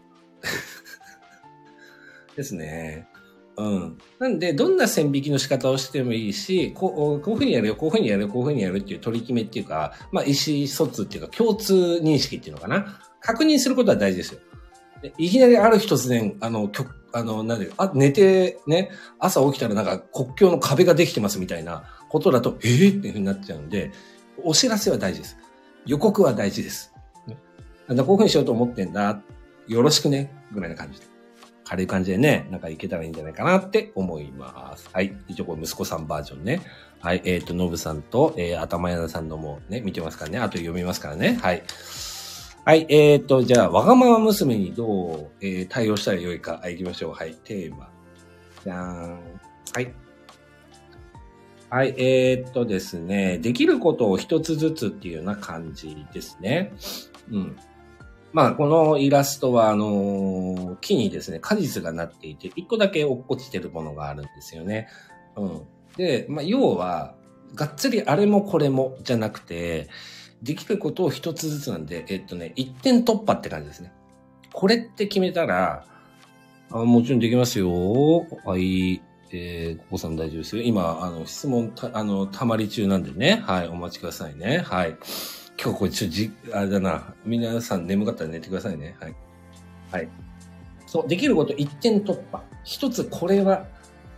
ですね。うん。なんで、どんな線引きの仕方をしてもいいし、こういうふうにやるよ、こういうふうにやるよ、こういうふうにやるっていう取り決めっていうか、まあ、意思疎通っていうか、共通認識っていうのかな。確認することは大事ですよ。でいきなりある日突然、なんで、寝てね、朝起きたらなんか国境の壁ができてますみたいなことだと、っていうふうになっちゃうんで、お知らせは大事です。予告は大事です。こういうふうにしようと思ってんだ。よろしくね。ぐらいな感じで。軽い感じでね、なんかいけたらいいんじゃないかなって思います。はい。一応これ息子さんバージョンね。はい。ノブさんと、頭屋さんのもね、見てますからね。あと読みますからね。はい。はい。じゃあ、わがまま娘にどう、対応したらよいか。はい、行きましょう。はい。テーマ。じゃーん。はい。はい。ですね。できることを一つずつっていうような感じですね。うん。まあ、このイラストは、木にですね、果実がなっていて、一個だけ落っこちてるものがあるんですよね。うん。で、まあ、要は、がっつりあれもこれもじゃなくて、できることを一つずつなんで、一点突破って感じですね。これって決めたら、もちろんできますよ。はい。ここさん大丈夫ですよ。今、質問たまり中なんでね。はい。お待ちくださいね。はい。今日これあれだな。皆さん眠かったら寝てくださいね。はい。はい。そう、できること一点突破。一つ、これは、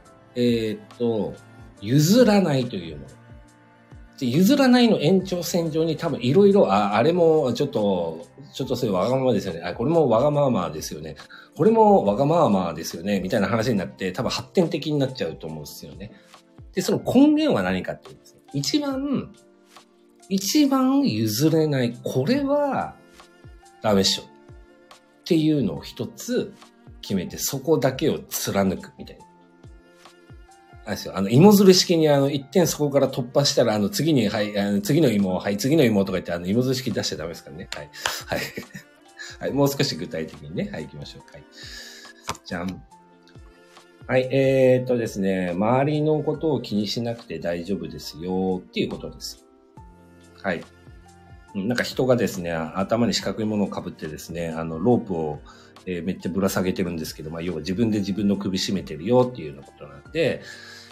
譲らないというもの。で譲らないの延長線上に多分いろいろ、あれもちょっとそれわがままですよね。これもわがままですよね。これもわがままですよね。みたいな話になって、多分発展的になっちゃうと思うんですよね。で、その根源は何かっていうんですね。一番譲れない。これは、ダメっしょ。っていうのを一つ決めて、そこだけを貫くみたいな。あれですよ。芋づる式に一点そこから突破したら、次に、はい、次の芋、はい、次の芋とか言って、芋づる式出しちゃダメですからね。はい。はい。はい。もう少し具体的にね。はい、行きましょう。はい。じゃん。はい。ですね。周りのことを気にしなくて大丈夫ですよ。っていうことです。はい。なんか人がですね、頭に四角いものをかぶってですね、ロープを、めっちゃぶら下げてるんですけど、まあ、要は自分で自分の首絞めてるよっていうようなことなんで、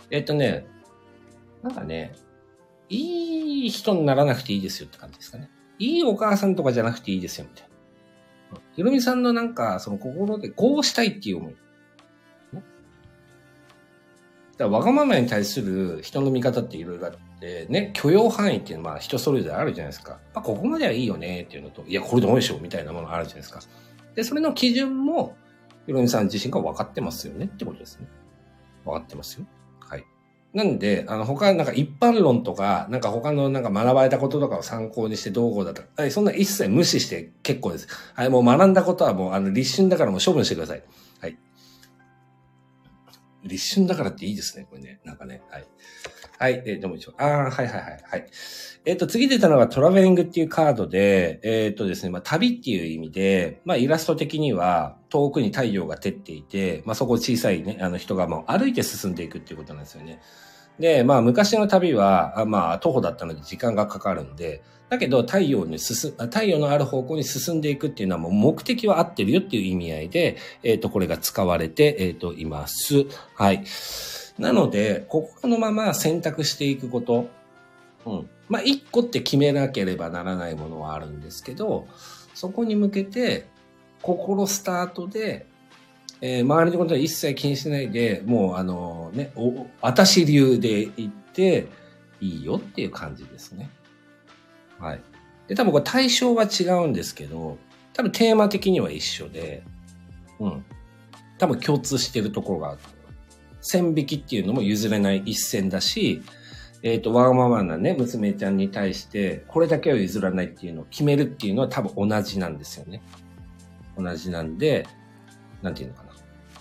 なんかね、いい人にならなくていいですよって感じですかね。いいお母さんとかじゃなくていいですよ、みたいな。ひろみさんのなんか、その心でこうしたいっていう思い。だからわがままに対する人の見方っていろいろあって、ね、許容範囲っていうのはまあ人それぞれあるじゃないですか。まあ、ここまではいいよねっていうのと、いや、これどうでしょうみたいなものがあるじゃないですか。で、それの基準も、ひろみさん自身が分かってますよねってことですね。分かってますよ。はい。なんで、他、なんか一般論とか、なんか他のなんか学ばれたこととかを参考にしてどうこうだとか、はい、そんな一切無視して結構です。はい、もう学んだことはもう立春だからもう処分してください。はい。立春だからっていいですね、これね。なんかね。はい。はい、どうも一応。はいはいはい。はい。次出たのがトラベリングっていうカードで、ですね、まあ、旅っていう意味で、まあ、イラスト的には、遠くに太陽が照っていて、まあ、そこ小さいね、人がもう歩いて進んでいくっていうことなんですよね。で、まあ、昔の旅は、まあ、徒歩だったので時間がかかるんで、だけど太陽のある方向に進んでいくっていうのはもう目的は合ってるよっていう意味合いで、これが使われて、います。はい。なので、心のまま選択していくこと。うん。まあ、一個って決めなければならないものはあるんですけど、そこに向けて、心スタートで周りのことは一切気にしないで、もう私流で言っていいよっていう感じですね。はい。で、多分これ対象は違うんですけど、多分テーマ的には一緒で、多分共通してるところがある。線引きっていうのも譲れない一線だし、わがままなね、娘ちゃんに対して、これだけは譲らないっていうのを決めるっていうのは多分同じなんですよね。同じなんで、なんていうのかな。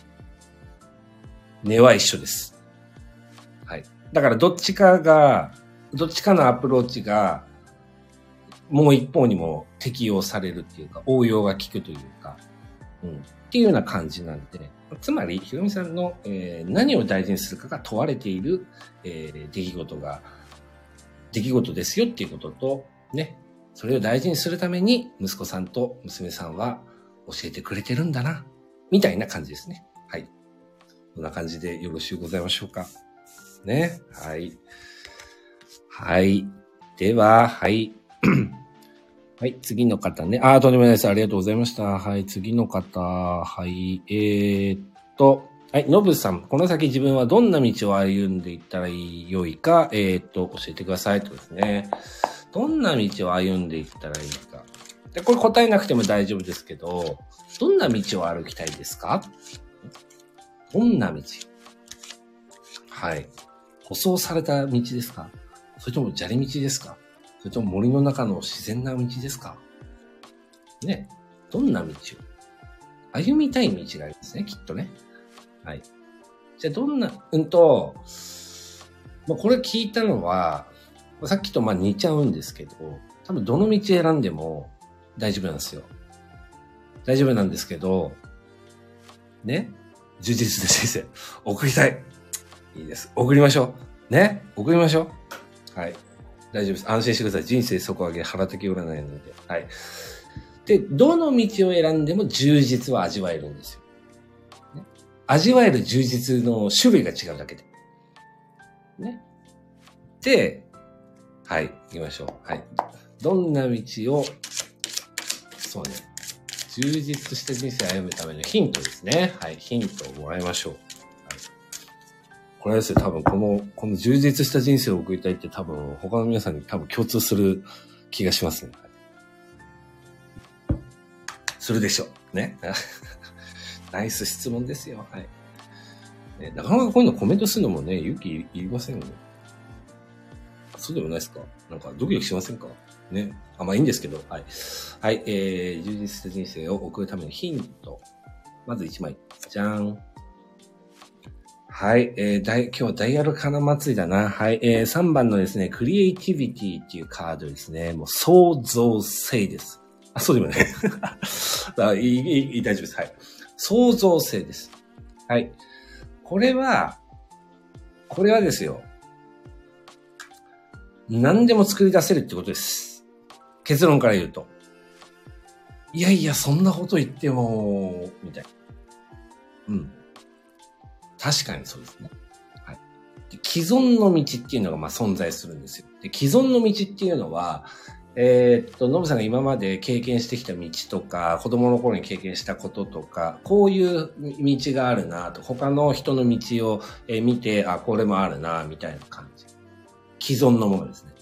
根は一緒です。はい。だからどっちかのアプローチが、もう一方にも適用されるっていうか、応用が効くというか、っていうような感じなんで、つまり、ひろみさんの、何を大事にするかが問われている、出来事ですよっていうことと、ね、それを大事にするために、息子さんと娘さんは教えてくれてるんだな、みたいな感じですね。はい。こんな感じでよろしゅうございましょうか。ね。はい。はい。では、はい。はい、次の方ね。とんでもないです。ありがとうございました。はい、次の方。はい、はい、のぶさん。この先自分はどんな道を歩んでいったらよいか、教えてくださいとですね。どんな道を歩んでいったらいいか。で、これ答えなくても大丈夫ですけど、どんな道を歩きたいですか？どんな道？はい。舗装された道ですか？それとも砂利道ですか？それとも森の中の自然な道ですか？ね。どんな道を歩みたい道がありますね、きっとね。はい。じゃあどんな、これ聞いたのは、さっきと似ちゃうんですけど、多分どの道選んでも大丈夫なんですよ。大丈夫なんですけど、ね。充実で先生、送りたい。いいです。送りましょう。ね。送りましょう。はい。大丈夫です。安心してください。人生底上げ、腹的占いなので。はい。で、どの道を選んでも充実は味わえるんですよ。ね、味わえる充実の種類が違うだけで。ね。で、はい、行きましょう。はい。どんな道を、そうね、充実した人生を歩むためのヒントですね。はい、ヒントをもらいましょう。はい、これですね、多分この充実した人生を送りたいって多分他の皆さんに多分共通する気がしますね。するでしょう。ね。ナイス質問ですよ。はい。ね、なかなかこういうのコメントするのもね、勇気いりませんよね。そうでもないですか？なんかドキドキしませんか？ね。まあいいんですけど。はい。はい。充実した人生を送るためのヒント。まず1枚。じゃーん。はい。今日はダイヤルカナ祭りだな。はい。3番のですね、クリエイティビティっていうカードですね。もう創造性です。そうでもね。大丈夫です。はい。創造性です。はい。これはですよ。何でも作り出せるってことです。結論から言うと。いやいや、そんなこと言っても、みたいな。確かにそうですね。はい。で、既存の道っていうのが存在するんですよ。で、既存の道っていうのは、ノブさんが今まで経験してきた道とか、子供の頃に経験したこととか、こういう道があるなと、他の人の道を見て、これもあるなみたいな感じ。既存のものですね。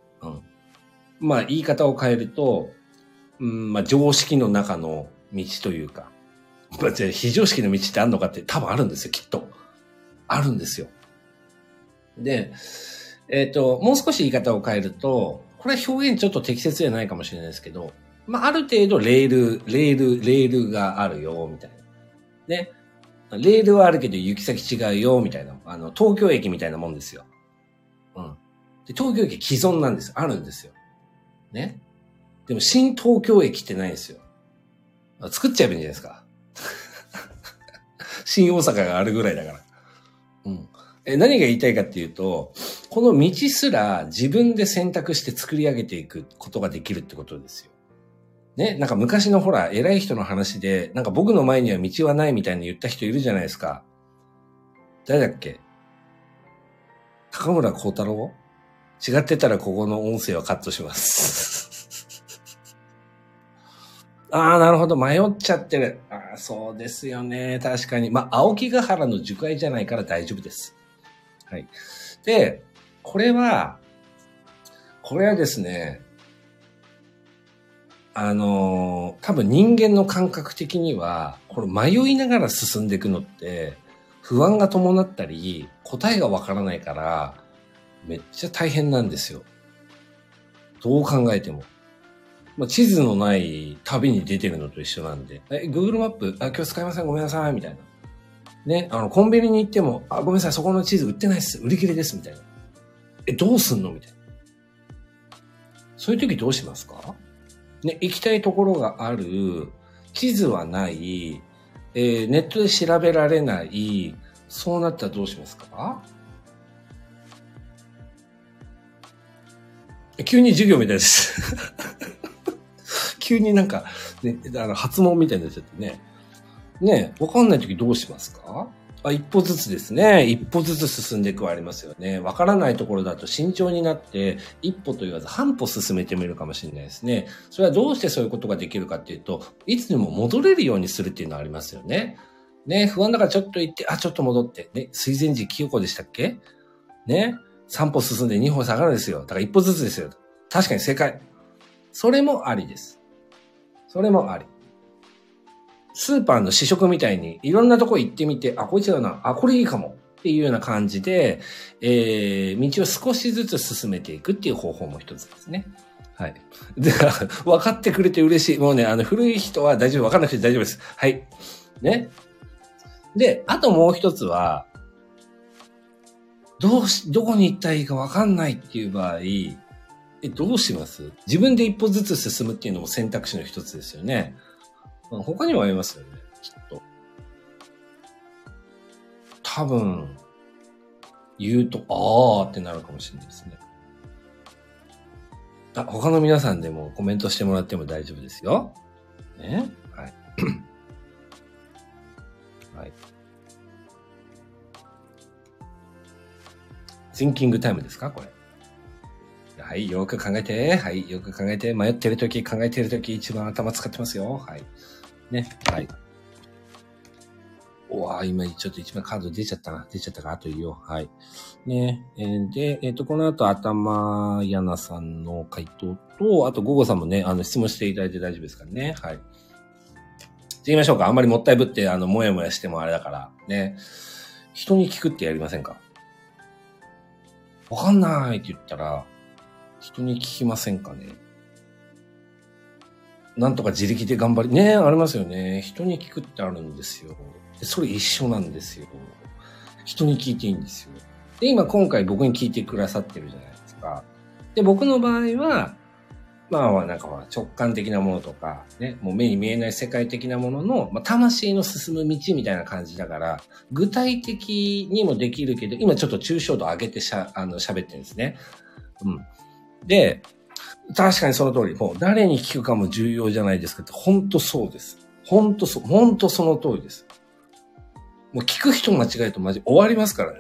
言い方を変えると、常識の中の道というか、じゃあ非常識の道ってあるのかって多分あるんですよ、きっと。あるんですよ。で、もう少し言い方を変えると、これは表現ちょっと適切じゃないかもしれないですけど、ある程度レールがあるよ、みたいな。ね。レールはあるけど行き先違うよ、みたいな。東京駅みたいなもんですよ。で、東京駅既存なんです。あるんですよ。ね。でも新東京駅ってないんですよ。作っちゃえばいいんじゃないですか。新大阪があるぐらいだから。何が言いたいかっていうと、この道すら自分で選択して作り上げていくことができるってことですよ。ね、なんか昔のほら、偉い人の話で、なんか僕の前には道はないみたいに言った人いるじゃないですか。誰だっけ？高村光太郎？違ってたらここの音声はカットします。 ああ、なるほど。迷っちゃってる。ああ、そうですよね。確かに。青木ヶ原の樹海じゃないから大丈夫です。はい。で、これはですね、多分人間の感覚的には、これ迷いながら進んでいくのって、不安が伴ったり、答えがわからないから、めっちゃ大変なんですよ。どう考えても。地図のない旅に出てるのと一緒なんで、Google マップ、今日使いません、ごめんなさい、みたいな。ね、コンビニに行っても、ごめんなさい、そこの地図売ってないです、売り切れです、みたいな。どうすんのみたいな。そういう時どうしますかね、行きたいところがある、地図はない、ネットで調べられない、そうなったらどうしますか？急に授業みたいです。急になんか、ね、発問みたいになっちゃってね。ね、わかんないときどうしますか？一歩ずつですね。一歩ずつ進んでいくはありますよね。わからないところだと慎重になって、一歩と言わず半歩進めてみるかもしれないですね。それはどうしてそういうことができるかっていうと、いつでも戻れるようにするっていうのはありますよね。ね、不安だからちょっと行って、ちょっと戻って。ね、水前寺清子でしたっけ？ね、3歩進んで2歩下がるんですよ。だから一歩ずつですよ。確かに正解。それもありです。それもあり。スーパーの試食みたいにいろんなとこ行ってみて、こいつだな、これいいかもっていうような感じで、道を少しずつ進めていくっていう方法も一つですね。はい。で、分かってくれて嬉しい。もうね、古い人は大丈夫、分かんなくて大丈夫です。はい。ね。で、あともう一つは、どこに行ったらいいか分かんないっていう場合、どうします？自分で一歩ずつ進むっていうのも選択肢の一つですよね。他にもありますよね、きっと。多分、言うと、ってなるかもしれないですね。他の皆さんでもコメントしてもらっても大丈夫ですよ。ね。はい。はい。シンキングタイムですかこれ。はい、よく考えて。はい、よく考えて。迷ってるとき、考えてるとき、一番頭使ってますよ。はい。ね。はい。今ちょっと一番カード出ちゃったな。出ちゃったか、あと言おう。はい。ね。で、この後、頭やなさんの回答と、あと、ゴゴさんもね、質問していただいて大丈夫ですからね。はい。じゃあ行きましょうか。あんまりもったいぶって、もやもやしてもあれだから。ね。人に聞くってやりませんか？わかんないって言ったら、人に聞きませんかね？なんとか自力で頑張り、ね、ありますよね。人に聞くってあるんですよ。それ一緒なんですよ。人に聞いていいんですよ。で、今回僕に聞いてくださってるじゃないですか。で、僕の場合は、なんか直感的なものとか、ね、もう目に見えない世界的なものの、魂の進む道みたいな感じだから、具体的にもできるけど、今ちょっと抽象度上げて喋ってるんですね。うん。で、確かにその通り、もう誰に聞くかも重要じゃないですかって、本当そうです。本当その通りです。もう聞く人間違えるとマジ終わりますからね。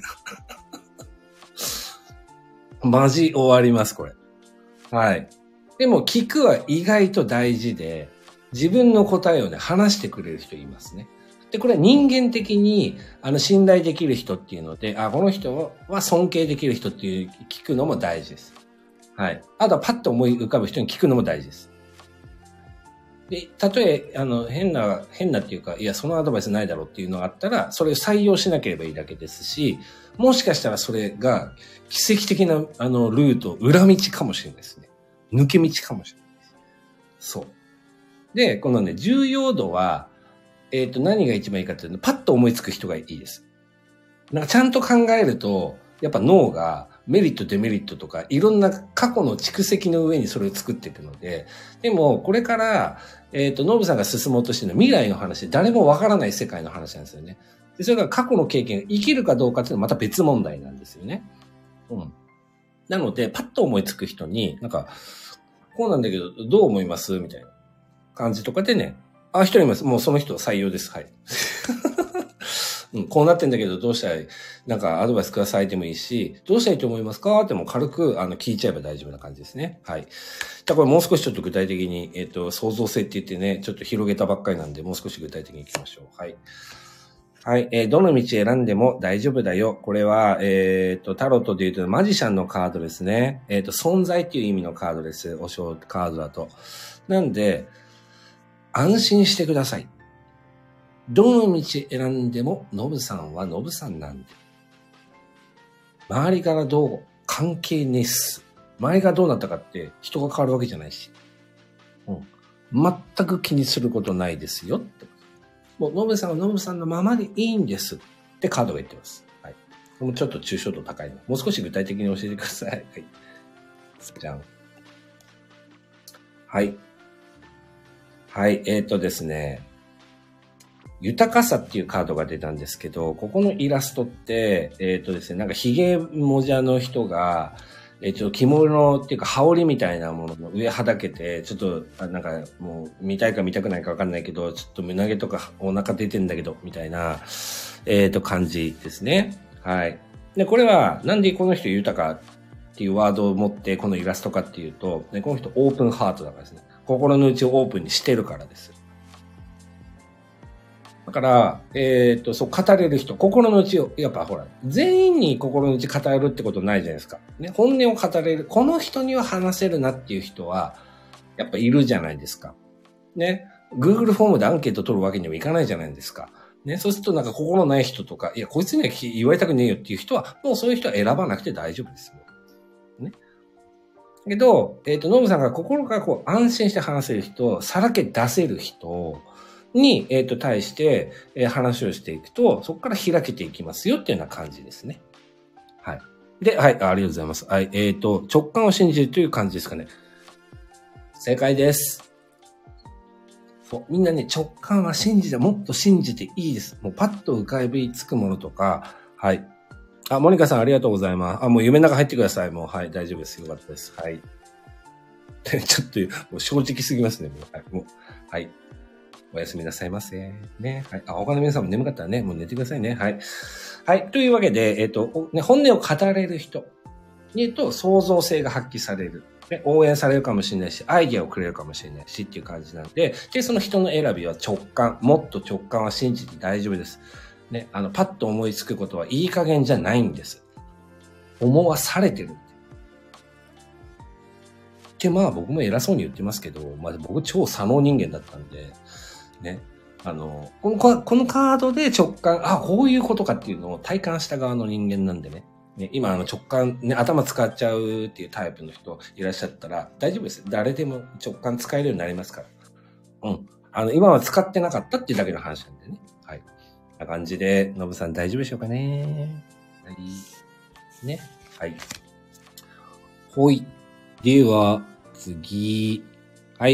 マジ終わります、これ。はい。でも聞くは意外と大事で、自分の答えをね、話してくれる人いますね。で、これは人間的に、信頼できる人っていうので、この人は尊敬できる人っていう聞くのも大事です。はい。あとはパッと思い浮かぶ人に聞くのも大事です。で、たとえ、変なっていうか、いや、そのアドバイスないだろうっていうのがあったら、それを採用しなければいいだけですし、もしかしたらそれが奇跡的な、ルート、裏道かもしれないですね。抜け道かもしれないです。そう。で、このね、重要度は、何が一番いいかっていうと、パッと思いつく人がいいです。なんかちゃんと考えると、やっぱ脳がメリット、デメリットとか、いろんな過去の蓄積の上にそれを作っていくので、でも、これから、ノブさんが進もうとしているのは未来の話で、誰もわからない世界の話なんですよね。で、それが過去の経験、生きるかどうかっていうのはまた別問題なんですよね。うん。なので、パッと思いつく人に、なんか、こうなんだけど、どう思いますみたいな感じとかでね、一人います。もうその人採用です。はい。 こうなってんだけどどうしたらなんかアドバイスくださいでもいいし、どうしたらいいと思いますかっても軽く聞いちゃえば大丈夫な感じですね。はい。じゃあこれもう少しちょっと具体的に、創造性って言ってね、ちょっと広げたばっかりなんで、もう少し具体的にいきましょう。はい。はい。どの道選んでも大丈夫だよ。これは、タロットで言うとマジシャンのカードですね。存在っていう意味のカードです。お正カードだと。なんで、安心してください。どの道選んでも、ノブさんはノブさんなんで。周りからどう関係ねえっす。周りがどうなったかって人が変わるわけじゃないし。全く気にすることないですよって。もうノブさんはノブさんのままでいいんですってカードが言ってます。はい。もうちょっと抽象度高いの。もう少し具体的に教えてください。はい。じゃん。はい。はい。ですね。豊かさっていうカードが出たんですけど、ここのイラストって、ですね、なんかヒゲもじゃの人が、着物っていうか羽織みたいなものの上はだけて、ちょっと、なんかもう見たいか見たくないかわかんないけど、ちょっと胸毛とかお腹出てんだけど、みたいな、感じですね。はい。で、これは、なんでこの人豊かっていうワードを持ってこのイラストかっていうと、ね、この人オープンハートだからですね。心の内をオープンにしてるからです。だから、そう、語れる人、心の内を、やっぱほら、全員に心の内語るってことないじゃないですか。ね、本音を語れる、この人には話せるなっていう人は、やっぱいるじゃないですか。ね。Google フォームでアンケート取るわけにもいかないじゃないですか。ね。そうするとなんか心ない人とか、いや、こいつには言われたくねえよっていう人は、もうそういう人は選ばなくて大丈夫ですよ。ね。けど、ノブさんが心からこう安心して話せる人、さらけ出せる人、に、対して、話をしていくと、そこから開けていきますよっていうような感じですね。はい。で、はい、ありがとうございます。はい、直感を信じるという感じですかね。正解です。そう、みんなね、直感は信じて、もっと信じていいです。もうパッと浮かびつくものとか、はい。あ、モニカさんありがとうございます。あ、もう夢の中入ってください。もう、はい、大丈夫です。よかったです。はい。ちょっと、もう正直すぎますね。もう、はい。もうはい。おやすみなさいませ。ね。はい。他の皆さんも眠かったらね、もう寝てくださいね。はい。はい。というわけで、本音を語れる人に言うと、創造性が発揮される。ね、応援されるかもしれないし、アイディアをくれるかもしれないしっていう感じなんで、で、その人の選びは直感。もっと直感は信じて大丈夫です。ね。パッと思いつくことはいい加減じゃないんです。思わされてる。で、まあ僕も偉そうに言ってますけど、まあ僕超左脳人間だったんで、ね。このカードで直感、こういうことかっていうのを体感した側の人間なんでね。ね今直感、ね、頭使っちゃうっていうタイプの人いらっしゃったら大丈夫です。誰でも直感使えるようになりますから。うん。今は使ってなかったっていうだけの話なんでね。はい。こんな感じで、のぶさん大丈夫でしょうかね。はい。ね。はい。ほい。では、次。はい。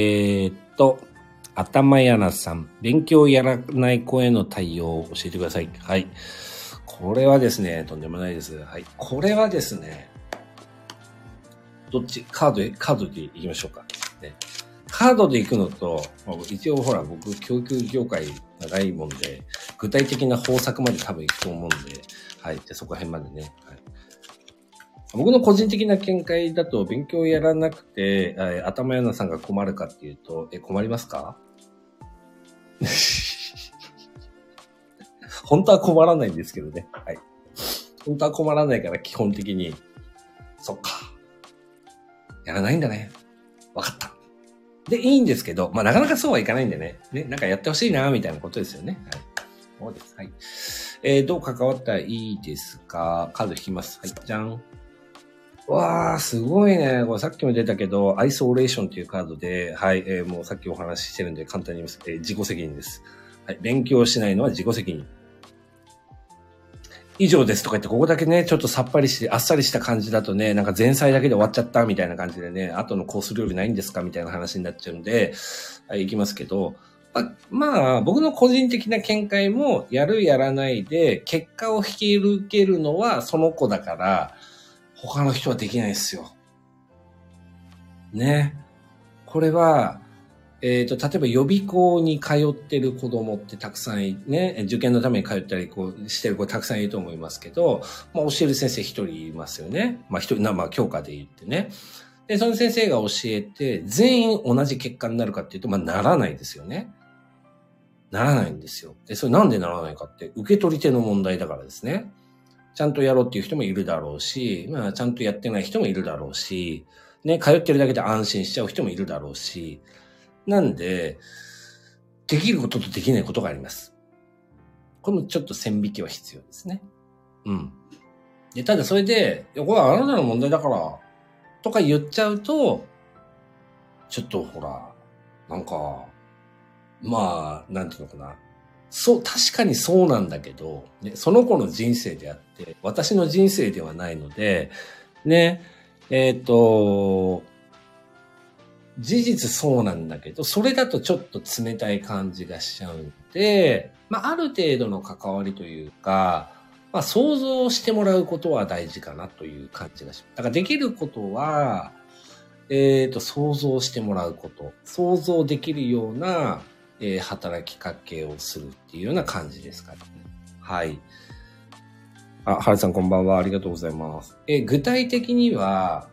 頭やなさん、勉強をやらない子への対応を教えてください。はい。これはですね、とんでもないです。はい。これはですね、どっちカードでいきましょうか。ね、カードで行くのと、一応ほら、僕、教育業界長いもんで、具体的な方策まで多分行くと思うんで、はい。じゃあそこら辺までね。はい。僕の個人的な見解だと、勉強をやらなくて、頭やなさんが困るかっていうと、困りますか？本当は困らないんですけどね。はい。本当は困らないから基本的に、そっか。やらないんだね。わかった。で、いいんですけど、まあなかなかそうはいかないんでね。ね、なんかやってほしいな、みたいなことですよね。はい。そうです。はい。どう関わったらいいですか？カード引きます。はい。じゃん。わー、すごいね。これさっきも出たけど、アイソレーションっていうカードで、はい、もうさっきお話ししてるんで簡単に言います。自己責任です。はい。勉強しないのは自己責任。以上ですとか言って、ここだけね、ちょっとさっぱりして、あっさりした感じだとね、なんか前菜だけで終わっちゃったみたいな感じでね、後のコース料理ないんですかみたいな話になっちゃうんで、はい、いきますけど、まあ、僕の個人的な見解も、やるやらないで、結果を引き受けるのはその子だから、他の人はできないですよ。ね。これは、 例えば予備校に通ってる子供ってたくさんね、受験のために通ったりしてる子たくさんいると思いますけど、まあ教える先生一人いますよね。まあ一人、まあ教科で言ってね。で、その先生が教えて、全員同じ結果になるかっていうと、まあならないですよね。ならないんですよ。で、それなんでならないかって、受け取り手の問題だからですね。ちゃんとやろうっていう人もいるだろうし、まあちゃんとやってない人もいるだろうし、ね、通ってるだけで安心しちゃう人もいるだろうし、なんで、できることとできないことがあります。これもちょっと線引きは必要ですね。うん。で、ただそれで、これはあなたの問題だから、とか言っちゃうと、ちょっとほら、なんか、まあ、なんていうのかな。そう、確かにそうなんだけど、ね、その子の人生であって、私の人生ではないので、ね、事実そうなんだけど、それだとちょっと冷たい感じがしちゃうんで、まあ、ある程度の関わりというか、まあ、想像してもらうことは大事かなという感じがします。だからできることは、想像してもらうこと、想像できるような、働きかけをするっていうような感じですかね。はい。あ、はるさんこんばんは。ありがとうございます。具体的には、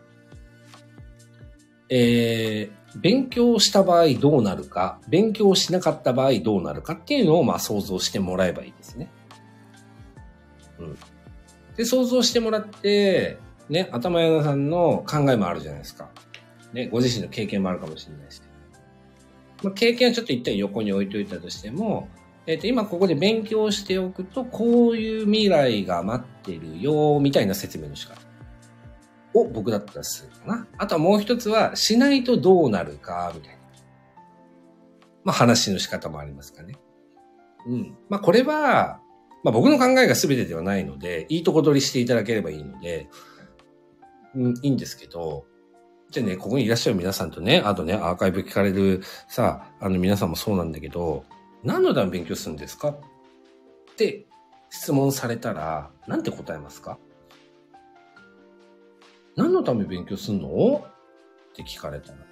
勉強した場合どうなるか、勉強しなかった場合どうなるかっていうのをまあ想像してもらえばいいですね。うん。で、想像してもらって、ね、頭屋さんの考えもあるじゃないですか。ね、ご自身の経験もあるかもしれないし。まあ、経験はちょっと一旦横に置いといたとしても、今ここで勉強しておくと、こういう未来が待ってるよ、みたいな説明の仕方を僕だったらするかな。あとはもう一つは、しないとどうなるか、みたいな。まあ話の仕方もありますかね。うん。まあこれは、まあ僕の考えが全てではないので、いいとこ取りしていただければいいので、いいんですけど、じゃあね、ここにいらっしゃる皆さんとね、あとね、アーカイブ聞かれるさ、皆さんもそうなんだけど、何のために勉強するんですかって質問されたら、なんて答えますか？何のために勉強するのって聞かれたら。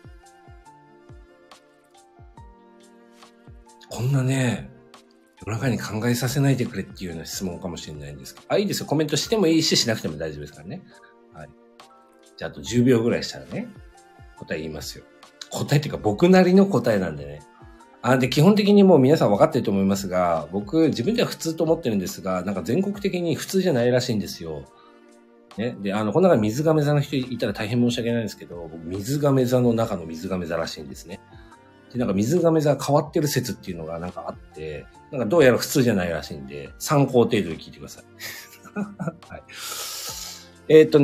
こんなね、夜中に考えさせないでくれっていうような質問かもしれないんですけど。いいですよ。コメントしてもいいし、しなくても大丈夫ですからね。はい。じゃあ、あと10秒ぐらいしたらね、答え言いますよ。答えっていうか僕なりの答えなんでね。で、基本的にもう皆さん分かってると思いますが、僕、自分では普通と思ってるんですが、なんか全国的に普通じゃないらしいんですよ。ね。で、この中に水亀座の人いたら大変申し訳ないんですけど、水亀座の中の水亀座らしいんですね。で、なんか水亀座変わってる説っていうのがなんかあって、なんかどうやら普通じゃないらしいんで、参考程度で聞いてください。はい。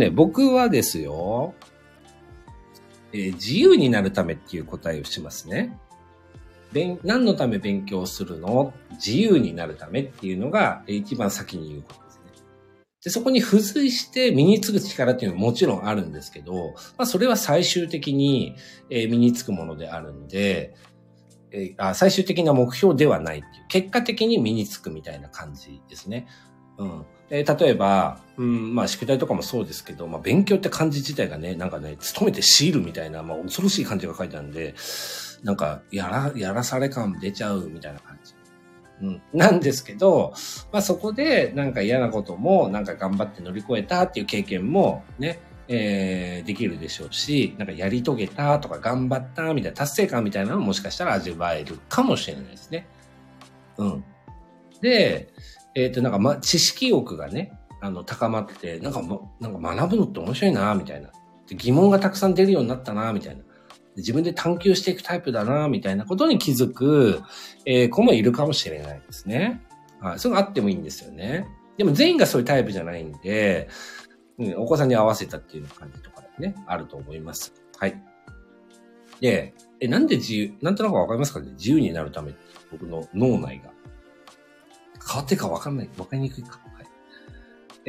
僕はですよ、自由になるためっていう答えをしますね。何のため勉強するの？自由になるためっていうのが一番先に言うことですね。で、そこに付随して身につく力っていうのはもちろんあるんですけど、まあそれは最終的に身につくものであるんで、最終的な目標ではないっていう、結果的に身につくみたいな感じですね。うん。例えば、まあ宿題とかもそうですけど、まあ勉強って漢字自体がね、なんかね、勤めて強いるみたいな、まあ恐ろしい漢字が書いてあるんで、なんか、やらされ感出ちゃうみたいな感じ。なんですけど、まあそこでなんか嫌なこともなんか頑張って乗り越えたっていう経験もね、できるでしょうし、なんかやり遂げたとか頑張ったみたいな達成感みたいなのももしかしたら味わえるかもしれないですね。うん。で、なんか知識欲がね、高まって、なんか学ぶのって面白いなみたいな。疑問がたくさん出るようになったなみたいな。自分で探求していくタイプだなみたいなことに気づく、子もいるかもしれないですね。はい。それがあってもいいんですよね。でも全員がそういうタイプじゃないんで、お子さんに合わせたっていう感じとかね、あると思います。はい。で、なんでなんとなくわかりますかね？自由になるためって僕の脳内が。変わってるかわかりにくいか。はい。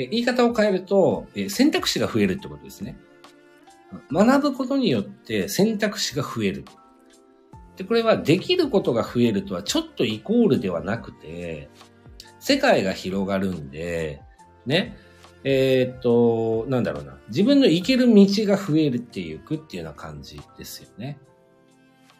言い方を変えると、選択肢が増えるってことですね。学ぶことによって選択肢が増える。で、これはできることが増えるとはちょっとイコールではなくて、世界が広がるんで、ね。なんだろうな。自分の行ける道が増えるっていうような感じですよね。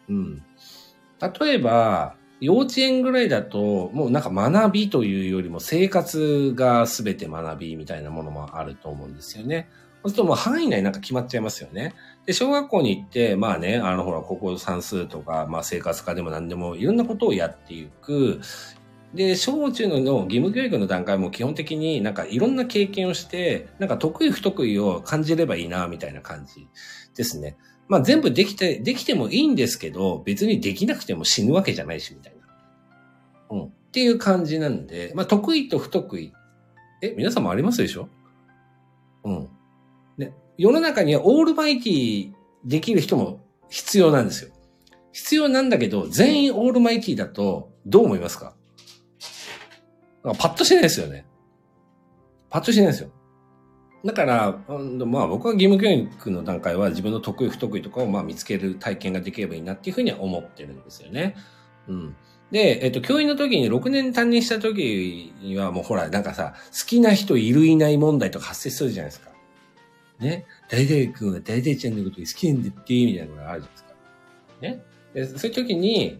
うん。例えば、幼稚園ぐらいだと、もうなんか学びというよりも生活が全て学びみたいなものもあると思うんですよね。そうするともう範囲内なんか決まっちゃいますよね。で、小学校に行って、まあね、ほら、ここ算数とか、まあ生活科でも何でもいろんなことをやっていく。で、小中の義務教育の段階も基本的になんかいろんな経験をして、なんか得意不得意を感じればいいな、みたいな感じですね。まあ全部できてもいいんですけど、別にできなくても死ぬわけじゃないし、みたいな。うん。っていう感じなんで、まあ得意と不得意。皆さんもありますでしょ？うん。ね。世の中にはオールマイティできる人も必要なんですよ。必要なんだけど、全員オールマイティだとどう思いますか？パッとしないですよね。パッとしないですよ。だから、まあ僕は義務教育の段階は自分の得意不得意とかをまあ見つける体験ができればいいなっていうふうには思ってるんですよね。うん。で、教員の時に6年担任した時にはもうほら、なんかさ、好きな人いるいない問題とか発生するじゃないですか。ね。誰々君は誰々ちゃんのことが好きなんだって、みたいなのがあるじゃないですか。ね。で、そういう時に、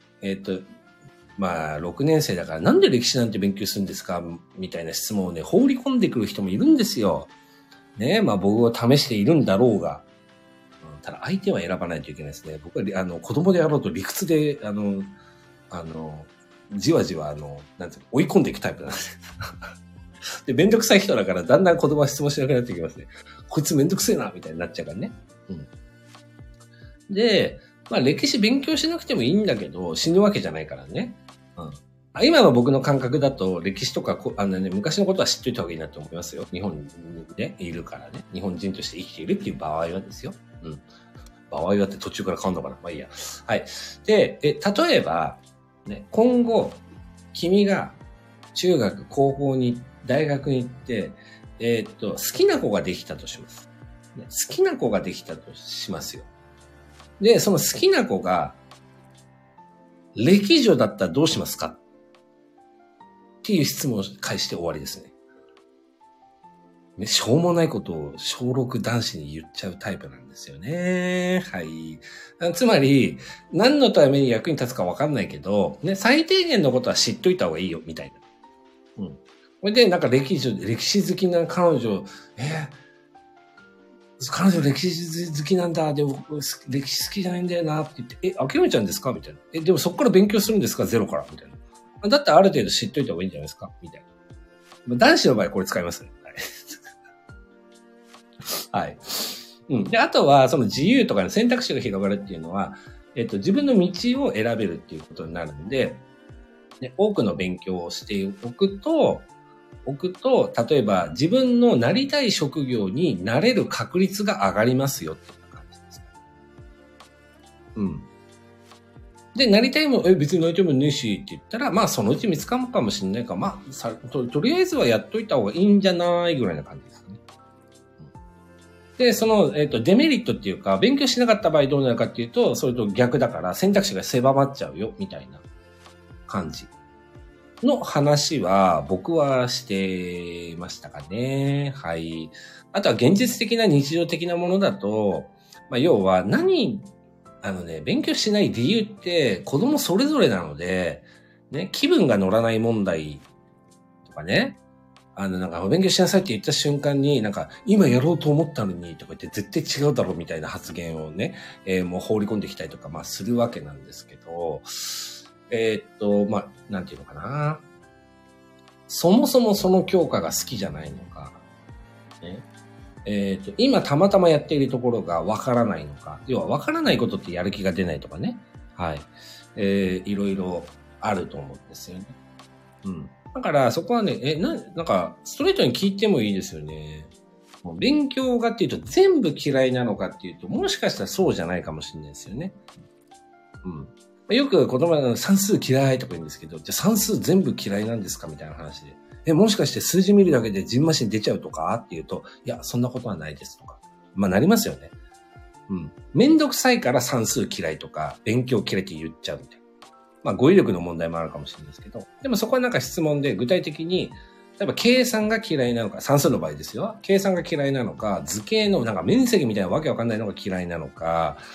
まあ、6年生だからなんで歴史なんて勉強するんですかみたいな質問をね、放り込んでくる人もいるんですよ。ね。まあ僕を試しているんだろうが。ただ相手は選ばないといけないですね。僕は、子供であろうと理屈で、じわじわ、なんていうの、追い込んでいくタイプなんです。で、めんどくさい人だからだんだん子供は質問しなくなっていきますね。こいつめんどくせえなみたいになっちゃうからね。うん。で、まあ歴史勉強しなくてもいいんだけど、死ぬわけじゃないからね。うん。今の僕の感覚だと、歴史とか昔のことは知っといた方がいいなと思いますよ。日本にね、いるからね。日本人として生きているっていう場合はですよ。うん。場合はって途中から変わるのかな。まあいいや。はい。で、例えば、ね、今後、君が中学、高校に、大学に行って、好きな子ができたとします。好きな子ができたとしますよ。で、その好きな子が、歴女だったらどうしますかっていう質問を返して終わりですね。ね、しょうもないことを小6男子に言っちゃうタイプなんですよね。はい。つまり、何のために役に立つかわかんないけど、ね、最低限のことは知っといた方がいいよ、みたいな。うん。それで、なんか歴史好きな彼女、彼女歴史好きなんだ。でも、歴史好きじゃないんだよな、って言って、諦めちゃうんですかみたいな。でもそこから勉強するんですかゼロからみたいな。だってある程度知っといた方がいいんじゃないですかみたいな。男子の場合これ使いますね。はい。はい。うん。で、あとは、その自由とかの選択肢が広がるっていうのは、自分の道を選べるっていうことになるんで、多くの勉強をしておくと、例えば自分のなりたい職業になれる確率が上がりますよっていう感じです。うん。で、なりたいも別になりたいもねえしって言ったら、まあそのうち見つかるかもしれないから、まあとりあえずはやっといた方がいいんじゃないぐらいな感じですね。で、その、デメリットっていうか、勉強しなかった場合どうなるかっていうと、それと逆だから選択肢が狭まっちゃうよ、みたいな感じの話は僕はしてましたかね。はい。あとは現実的な日常的なものだと、まあ要は勉強しない理由って子供それぞれなので、ね、気分が乗らない問題とかね、なんか勉強しなさいって言った瞬間に、なんか今やろうと思ったのにとか言って絶対違うだろうみたいな発言をね、もう放り込んできたりとか、まあするわけなんですけど、まあ、なんていうのかな。そもそもその教科が好きじゃないのか、ね。今たまたまやっているところがわからないのか。要はわからないことってやる気が出ないとかね。はい。いろいろあると思うんですよね。うん。だからそこはね、なんかストレートに聞いてもいいですよね。もう勉強がっていうと全部嫌いなのかっていうと、もしかしたらそうじゃないかもしれないですよね。うん。よく子供が算数嫌いとか言うんですけど、じゃあ算数全部嫌いなんですかみたいな話で。もしかして数字見るだけでジンマシン出ちゃうとかっていうと、いや、そんなことはないですとか。まあなりますよね。うん。めんどくさいから算数嫌いとか、勉強嫌いって言っちゃうみたいな。まあ語彙力の問題もあるかもしれないですけど、でもそこはなんか質問で具体的に、例えば計算が嫌いなのか、算数の場合ですよ。計算が嫌いなのか、図形のなんか面積みたいなわけわかんないのが嫌いなのか、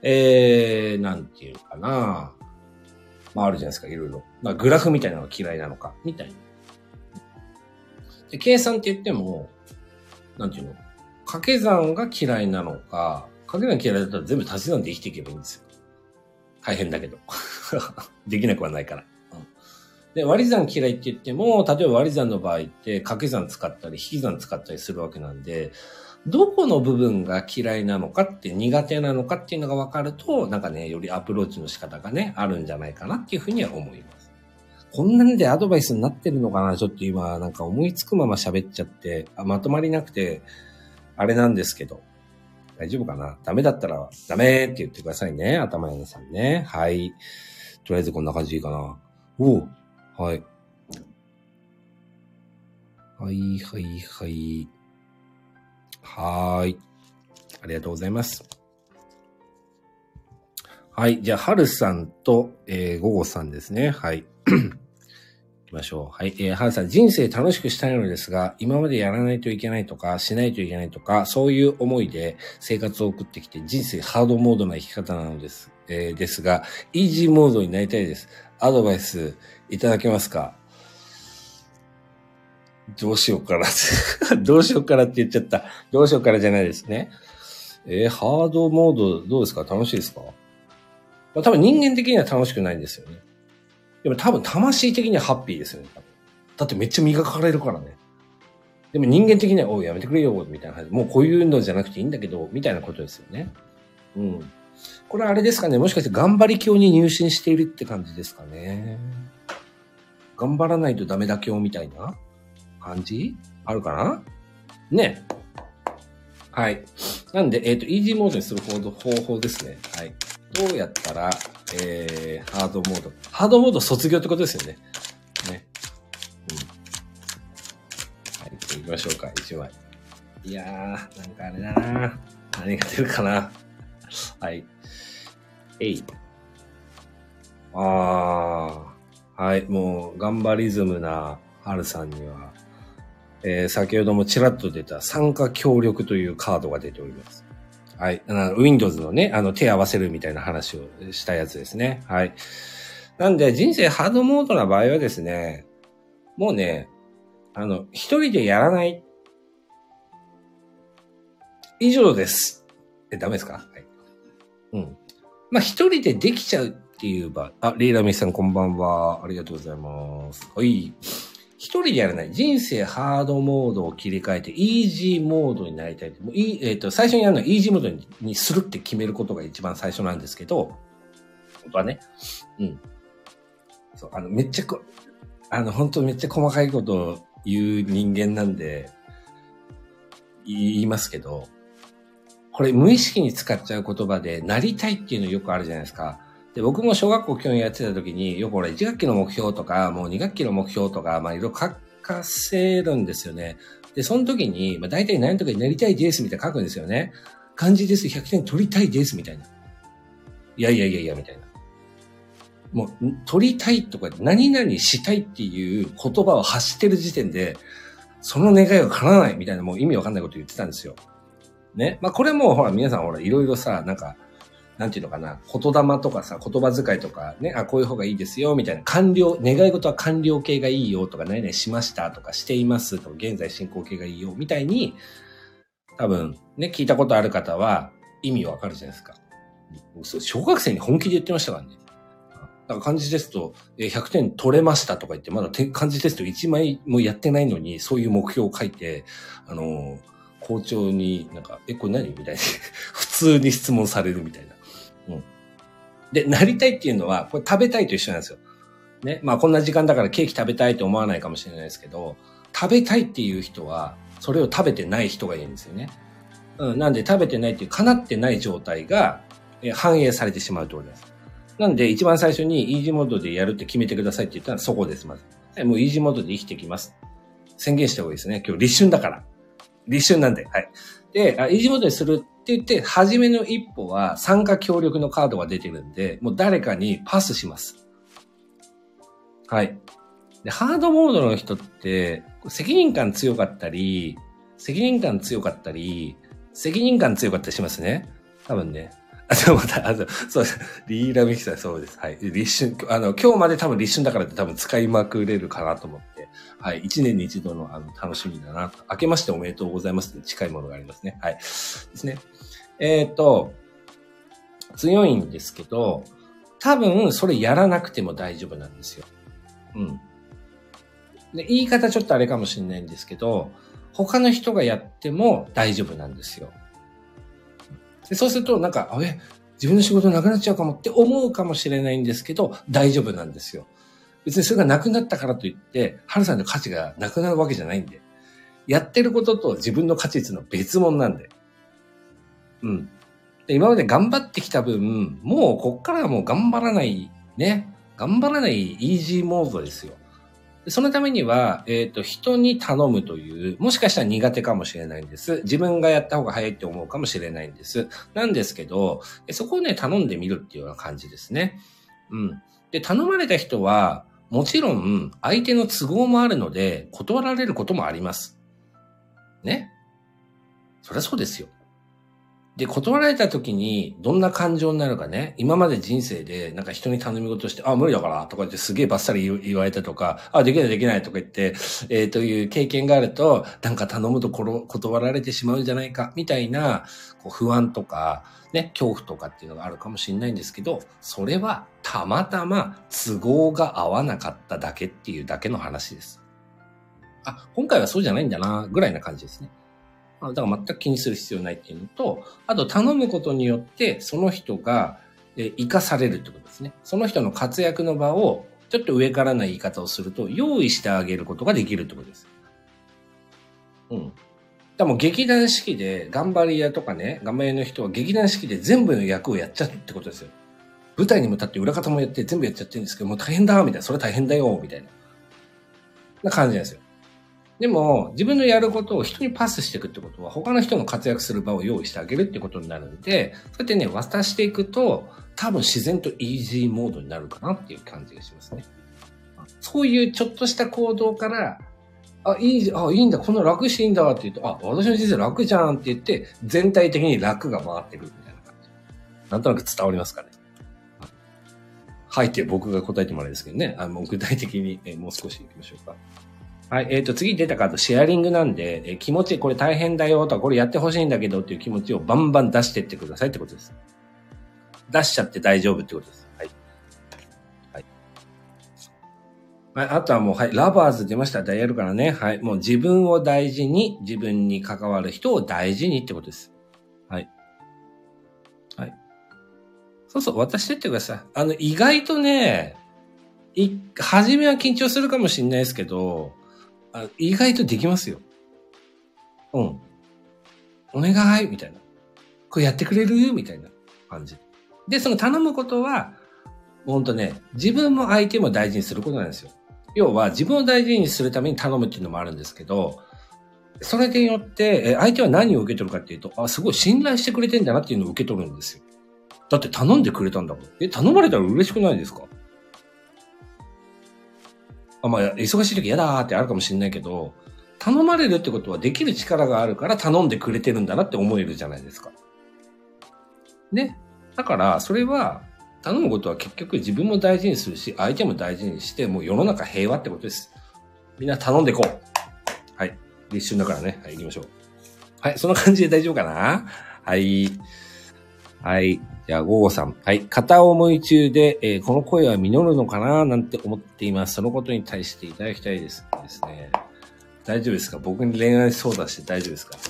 なんていうかな。まああるじゃないですか、いろいろ。まあグラフみたいなのが嫌いなのか、みたいな。で、計算って言っても、なんていうの？掛け算が嫌いなのか、掛け算嫌いだったら全部足し算で生きていけばいいんですよ。大変だけど。できなくはないから。で、割り算嫌いって言っても、例えば割り算の場合って掛け算使ったり引き算使ったりするわけなんで、どこの部分が嫌いなのかって苦手なのかっていうのが分かると、なんかね、よりアプローチの仕方がね、あるんじゃないかなっていうふうには思います。こんなんでアドバイスになってるのかな？ちょっと今、なんか思いつくまま喋っちゃって、まとまりなくて、あれなんですけど、大丈夫かな？ダメだったら、ダメって言ってくださいね。頭屋さんね。はい。とりあえずこんな感じでいいかな。おう。はい。はい、はい、はい。はーい。ありがとうございます。はい。じゃあ、はるさんと、ごごさんですね。はい。行きましょう。はい。はるさん、人生楽しくしたいのですが、今までやらないといけないとか、しないといけないとか、そういう思いで生活を送ってきて、人生ハードモードな生き方なのです。ですが、イージーモードになりたいです。アドバイスいただけますか？どうしようかな。どうしようかなって言っちゃった。どうしようからじゃないですね。ハードモードどうですか？楽しいですか？まあ、多分人間的には楽しくないんですよね。でも多分魂的にはハッピーですよね。だってめっちゃ磨かれるからね。でも人間的には、おいやめてくれよ、みたいな感じ。もうこういうのじゃなくていいんだけど、みたいなことですよね。うん。これあれですかね。もしかして頑張り教に入信しているって感じですかね。頑張らないとダメだ教みたいな感じあるかなね。はい。なんで、イージーモードにする方法ですね。はい。どうやったら、ハードモード。ハードモード卒業ってことですよね。ね。うん。はい。行きましょうか。1枚。いやー、なんかあれだな。何が出るかな。はい。はい。もう、頑張りズムなハルさんには、先ほどもちらっと出た参加協力というカードが出ております。はい。Windows のね、手合わせるみたいな話をしたやつですね。はい。なんで、人生ハードモードな場合はですね、もうね、一人でやらない。以上です。ダメですか？はい。うん。まあ、一人でできちゃうっていう場合、レイラミさんこんばんは。ありがとうございます。はい。一人でやらない。人生ハードモードを切り替えて、イージーモードになりたい。もう最初にやるのはイージーモードにするって決めることが一番最初なんですけど、本当はね。うん。そう、めっちゃ本当めっちゃ細かいことを言う人間なんで、言いますけど、これ無意識に使っちゃう言葉で、なりたいっていうのよくあるじゃないですか。で、僕も小学校教員やってた時に、よく1学期の目標とか、もう2学期の目標とか、いろいろ書かせるんですよね。で、その時に、大体何とかになりたいですみたいな書くんですよね。漢字です、100点取りたいですみたいな。いや、みたいな。もう、取りたいとか、何々したいっていう言葉を発してる時点で、その願いが叶わないみたいな、もう意味わかんないこと言ってたんですよ。ね。これも、ほら、皆さん、いろいろさ、なんていうのかな、言霊とかさ、言葉遣いとかね、こういう方がいいですよ、みたいな、願い事は完了形がいいよとか、何々しましたとか、していますとか、現在進行形がいいよ、みたいに、多分、ね、聞いたことある方は、意味わかるじゃないですか。小学生に本気で言ってましたからね。だから漢字テスト、100点取れましたとか言って、まだ漢字テスト1枚もやってないのに、そういう目標を書いて、校長にこれ何みたいに、普通に質問されるみたいな。うん。で、なりたいっていうのは、これ食べたいと一緒なんですよ。ね。こんな時間だからケーキ食べたいと思わないかもしれないですけど、食べたいっていう人は、それを食べてない人がいるんですよね。うん。なんで食べてないっていう、叶ってない状態が、反映されてしまうところです。なんで、一番最初にイージーモードでやるって決めてくださいって言ったらそこです、まず。もうイージーモードで生きていきます。宣言した方がいいですね。今日立春だから。立春なんで。はい。で、イージーモードにするって言って、初めの一歩は参加協力のカードが出てるんで、もう誰かにパスします。はい。で、ハードモードの人って、責任感強かったりしますね。多分ね。 そうです。リーラミキサー、そうです。はい。立春、今日まで多分立春だからって多分使いまくれるかなと思って、はい。一年に一度の楽しみだな。明けましておめでとうございますって近いものがありますね。はい。ですね。強いんですけど、多分それやらなくても大丈夫なんですよ。うん。で、言い方ちょっとあれかもしれないんですけど、他の人がやっても大丈夫なんですよ。でそうすると、なんか、自分の仕事なくなっちゃうかもって思うかもしれないんですけど、大丈夫なんですよ。別にそれがなくなったからといって、春さんの価値がなくなるわけじゃないんで。やってることと自分の価値っていうのは別物なんで。うん。で今まで頑張ってきた分、もうこっからはもう頑張らない、ね。頑張らないイージーモードですよ。そのためには、人に頼むという、もしかしたら苦手かもしれないんです。自分がやった方が早いって思うかもしれないんです。なんですけど、そこをね、頼んでみるっていうような感じですね。うん。で、頼まれた人は、もちろん、相手の都合もあるので、断られることもあります。ね。そりゃそうですよ。で、断られた時にどんな感情になるかね、今まで人生でなんか人に頼み事して、無理だからとか言ってすげえバッサリ言われたとか、できないできないとか言って、という経験があると、なんか頼むと断られてしまうんじゃないか、みたいなこう不安とか、ね、恐怖とかっていうのがあるかもしれないんですけど、それはたまたま都合が合わなかっただけっていうだけの話です。今回はそうじゃないんだな、ぐらいな感じですね。だから全く気にする必要ないっていうのと、あと頼むことによってその人が生かされるってことですね。その人の活躍の場をちょっと上からな言い方をすると用意してあげることができるってことです。うん。でも劇団四季で頑張り屋とかね、頑張り屋の人は劇団四季で全部の役をやっちゃうってことですよ。舞台にも立って裏方もやって全部やっちゃってるんですけど、もう大変だみたいな、それ大変だよみたいな感じなんですよ。でも、自分のやることを人にパスしていくってことは、他の人の活躍する場を用意してあげるってことになるんで、そうやってね、渡していくと、多分自然とイージーモードになるかなっていう感じがしますね。そういうちょっとした行動から、いいんだ、こんな楽していいんだって言うと、私の人生楽じゃんって言って、全体的に楽が回ってくるみたいな感じ。なんとなく伝わりますかね。はいって僕が答えてもらいですけどね。もう具体的に、もう少し行きましょうか。はい。次出たカード、シェアリングなんで、気持ち、これ大変だよとか、これやってほしいんだけどっていう気持ちをバンバン出してってくださいってことです。出しちゃって大丈夫ってことです。はい。はい。はい。あとはもう、はい。ラバーズ出ました。ダイヤルからね。はい。もう自分を大事に、自分に関わる人を大事にってことです。はい。はい。そうそう、渡してってください。意外とね、初めは緊張するかもしれないですけど、意外とできますよ。うん。お願いみたいな。これやってくれるみたいな感じ。で、その頼むことは、ほんとね、自分も相手も大事にすることなんですよ。要は、自分を大事にするために頼むっていうのもあるんですけど、それによって、相手は何を受け取るかっていうと、すごい信頼してくれてんだなっていうのを受け取るんですよ。だって頼んでくれたんだもん。頼まれたら嬉しくないですか？忙しい時嫌だーってあるかもしれないけど、頼まれるってことはできる力があるから頼んでくれてるんだなって思えるじゃないですか。ね。だから、それは、頼むことは結局自分も大事にするし、相手も大事にして、もう世の中平和ってことです。みんな頼んでいこう。はい。立春だからね。はい、行きましょう。はい、その感じで大丈夫かな？はい。はい。じゃあ、ゴーゴさん。はい。片思い中で、この声は実るのかななんて思っています。そのことに対していただきたいですね。大丈夫ですか？僕に恋愛相談して大丈夫ですか？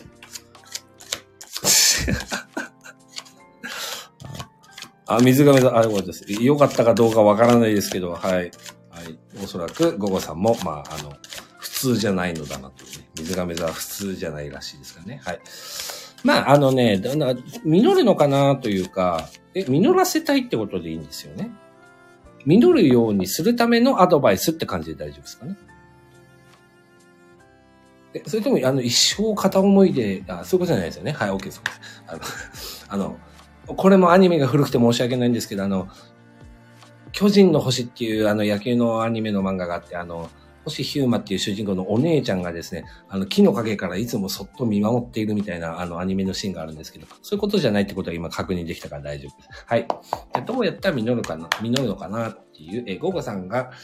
水亀座、よかったです。よかったかどうかわからないですけど、はい。はい。おそらく、ゴゴさんも、普通じゃないのだなというね。水亀座は普通じゃないらしいですからね。はい。実るのかなというか、実らせたいってことでいいんですよね。実るようにするためのアドバイスって感じで大丈夫ですかね。それとも、一生片思いで、そういうことじゃないですよね。はい、OK です。これもアニメが古くて申し訳ないんですけど、巨人の星っていう野球のアニメの漫画があって、 星ヒューマっていう主人公のお姉ちゃんがですね、木の陰からいつもそっと見守っているみたいな、アニメのシーンがあるんですけど、そういうことじゃないってことは今確認できたから大丈夫です。はい。どうやったら実るのかなっていう、ゴゴさんが、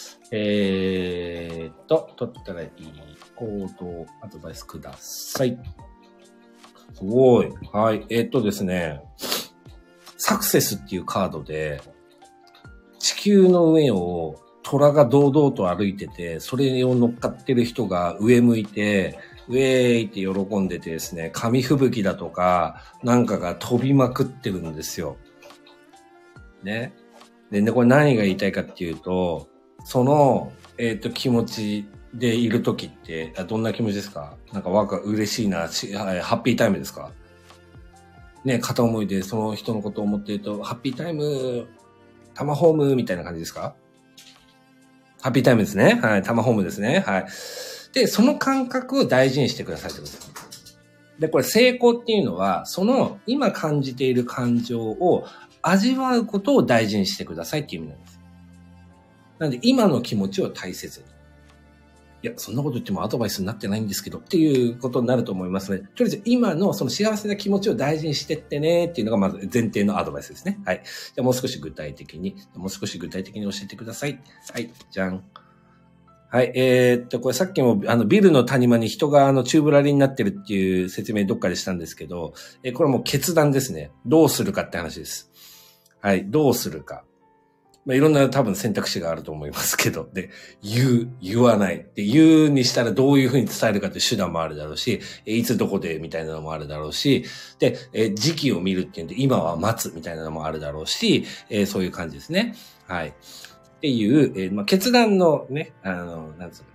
取ったらいい行動アドバイスください。すごい。はい。ですね、サクセスっていうカードで、地球の上を虎が堂々と歩いてて、それを乗っかってる人が上向いて、ウェーイって喜んでてですね、紙吹雪だとか、なんかが飛びまくってるんですよ。ね。で、これ何が言いたいかっていうと、その、気持ちでいるときって、どんな気持ちですか？なんか嬉しいな、ハッピータイムですか？ね、片思いでその人のことを思っていると、ハッピータイム、タマホームみたいな感じですか？ハッピータイムですね。はい。タマホームですね。はい。で、その感覚を大事にしてくださいってことです。で、これ成功っていうのは、その今感じている感情を味わうことを大事にしてくださいっていう意味なんです。なので、今の気持ちを大切に。いや、そんなこと言ってもアドバイスになってないんですけど、っていうことになると思いますので、とりあえず今のその幸せな気持ちを大事にしてってねっていうのがまず前提のアドバイスですね。はい。じゃあもう少し具体的に教えてください。はい。じゃん。はい。これさっきもビルの谷間に人が宙ぶらりになってるっていう説明どっかでしたんですけど、これもう決断ですね。どうするかって話です。はい。どうするか。いろんな多分選択肢があると思いますけど、で、言わない。で、言うにしたらどういうふうに伝えるかっていう手段もあるだろうし、いつどこでみたいなのもあるだろうし、で、時期を見るっていうんで、今は待つみたいなのもあるだろうし、そういう感じですね。はい。っていう、決断のね、なんつうの、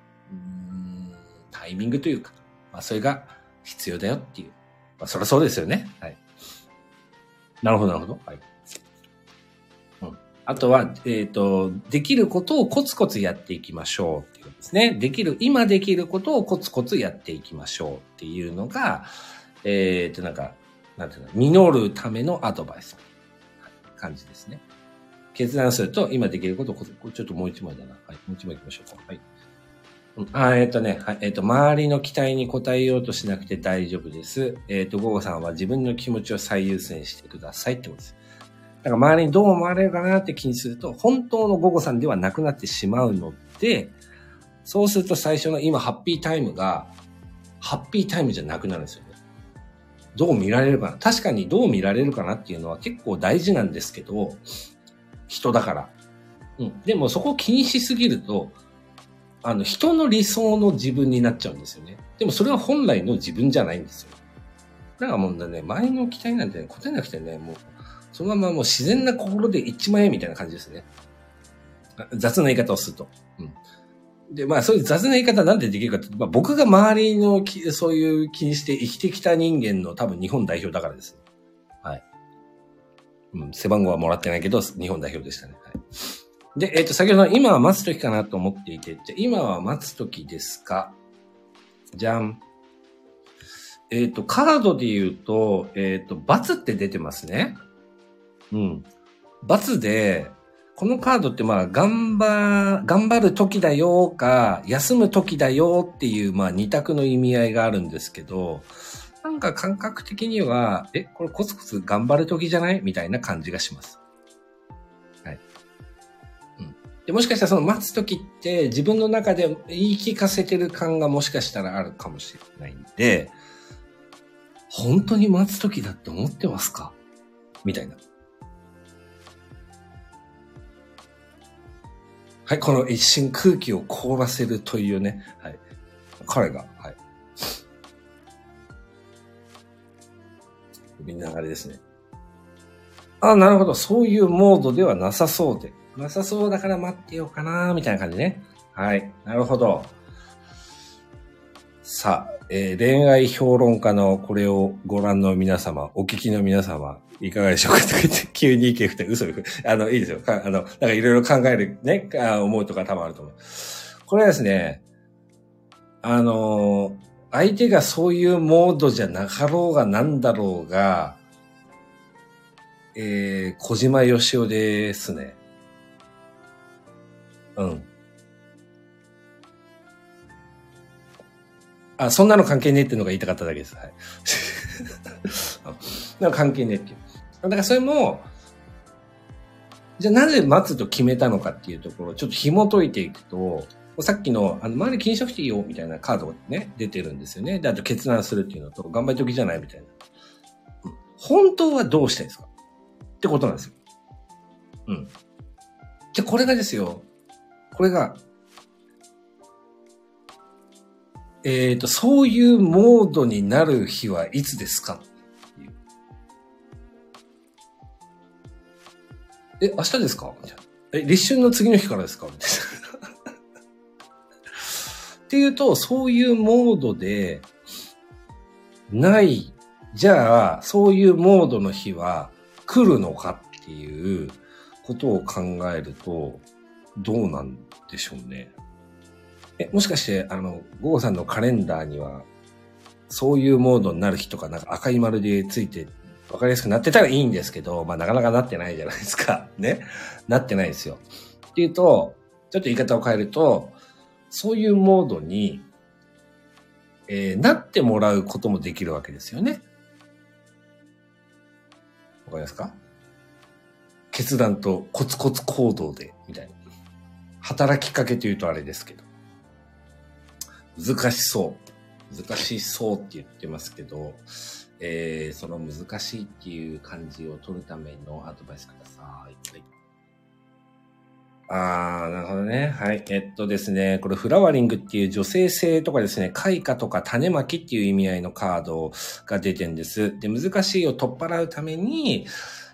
タイミングというか、それが必要だよっていう。そりゃそうですよね。はい。なるほど。はい。あとは、できることをコツコツやっていきましょうっていうことですね。今できることをコツコツやっていきましょうっていうのが、なんていうの、実るためのアドバイス。感じですね。決断すると、今できることをコツコツ、ちょっともう一枚だな。はい、もう一枚行きましょうか。はい。はい、周りの期待に応えようとしなくて大丈夫です。ゴゴさんは自分の気持ちを最優先してくださいってことです。だから周りにどう思われるかなって気にすると、本当のゴゴさんではなくなってしまうので、そうすると最初の今ハッピータイムが、ハッピータイムじゃなくなるんですよね。どう見られるかな。確かにどう見られるかなっていうのは結構大事なんですけど、人だから。でもそこを気にしすぎると、人の理想の自分になっちゃうんですよね。でもそれは本来の自分じゃないんですよ。だからもうね、周りの期待なんて、答えなくてね、もう、そのままもう自然な心で言っちまえみたいな感じですね。雑な言い方をすると。で、そういう雑な言い方なんでできるかって、僕が周りのそういう気にして生きてきた人間の多分日本代表だからです。はい。背番号はもらってないけど、日本代表でしたね。はい。で、先ほど今は待つ時かなと思っていて、今は待つ時ですか？じゃん。カードで言うと、×って出てますね。×で、このカードって頑張る時だよか、休む時だよっていう二択の意味合いがあるんですけど、なんか感覚的には、これコツコツ頑張る時じゃないみたいな感じがします。はい。で、もしかしたらその待つ時って自分の中で言い聞かせてる感がもしかしたらあるかもしれないんで、本当に待つ時だって思ってますか？みたいな。はい、この一瞬空気を凍らせるというね、はい。彼が、はい。みんなあれですね。なるほど。そういうモードではなさそうで。なさそうだから待ってようかな、みたいな感じね。はい。なるほど。さあ、恋愛評論家のこれをご覧の皆様、お聞きの皆様、いかがでしょうかとか言って、急に意見振って嘘いいですよ。なんかいろいろ考えるね、思うとか多分あると思う。これはですね、相手がそういうモードじゃなかろうがなんだろうが、小島よしおですね。 あ、そんなの関係ねえっていうのが言いたかっただけです。はい。なんか関係ねえっていう。だからそれも、じゃあなぜ待つと決めたのかっていうところをちょっと紐解いていくと、さっきの、周り気にしなくていいよみたいなカードがね、出てるんですよね。で、あと決断するっていうのと、頑張り時じゃないみたいな。本当はどうしたいですかってことなんですよ。うん。で、これがですよ。これが、そういうモードになる日はいつですかっていう。明日ですかみたいな。立春の次の日からですかみたいな。っていうと、そういうモードで、ない。じゃあ、そういうモードの日は来るのかっていうことを考えると、どうなんでしょうね。もしかして、ゴーさんのカレンダーには、そういうモードになる日とか、なんか赤い丸でついて、わかりやすくなってたらいいんですけど、まあなかなかなってないじゃないですか。ね。なってないですよ。っていうと、ちょっと言い方を変えると、そういうモードに、なってもらうこともできるわけですよね。わかりますか？決断とコツコツ行動で、みたいな。働きかけというとあれですけど。難しそう。難しそうって言ってますけど、その難しいっていう感じを取るためのアドバイスください。はい。なるほどね。はい。ですね、これフラワリングっていう女性性とかですね、開花とか種まきっていう意味合いのカードが出てるんです。で、難しいを取っ払うために、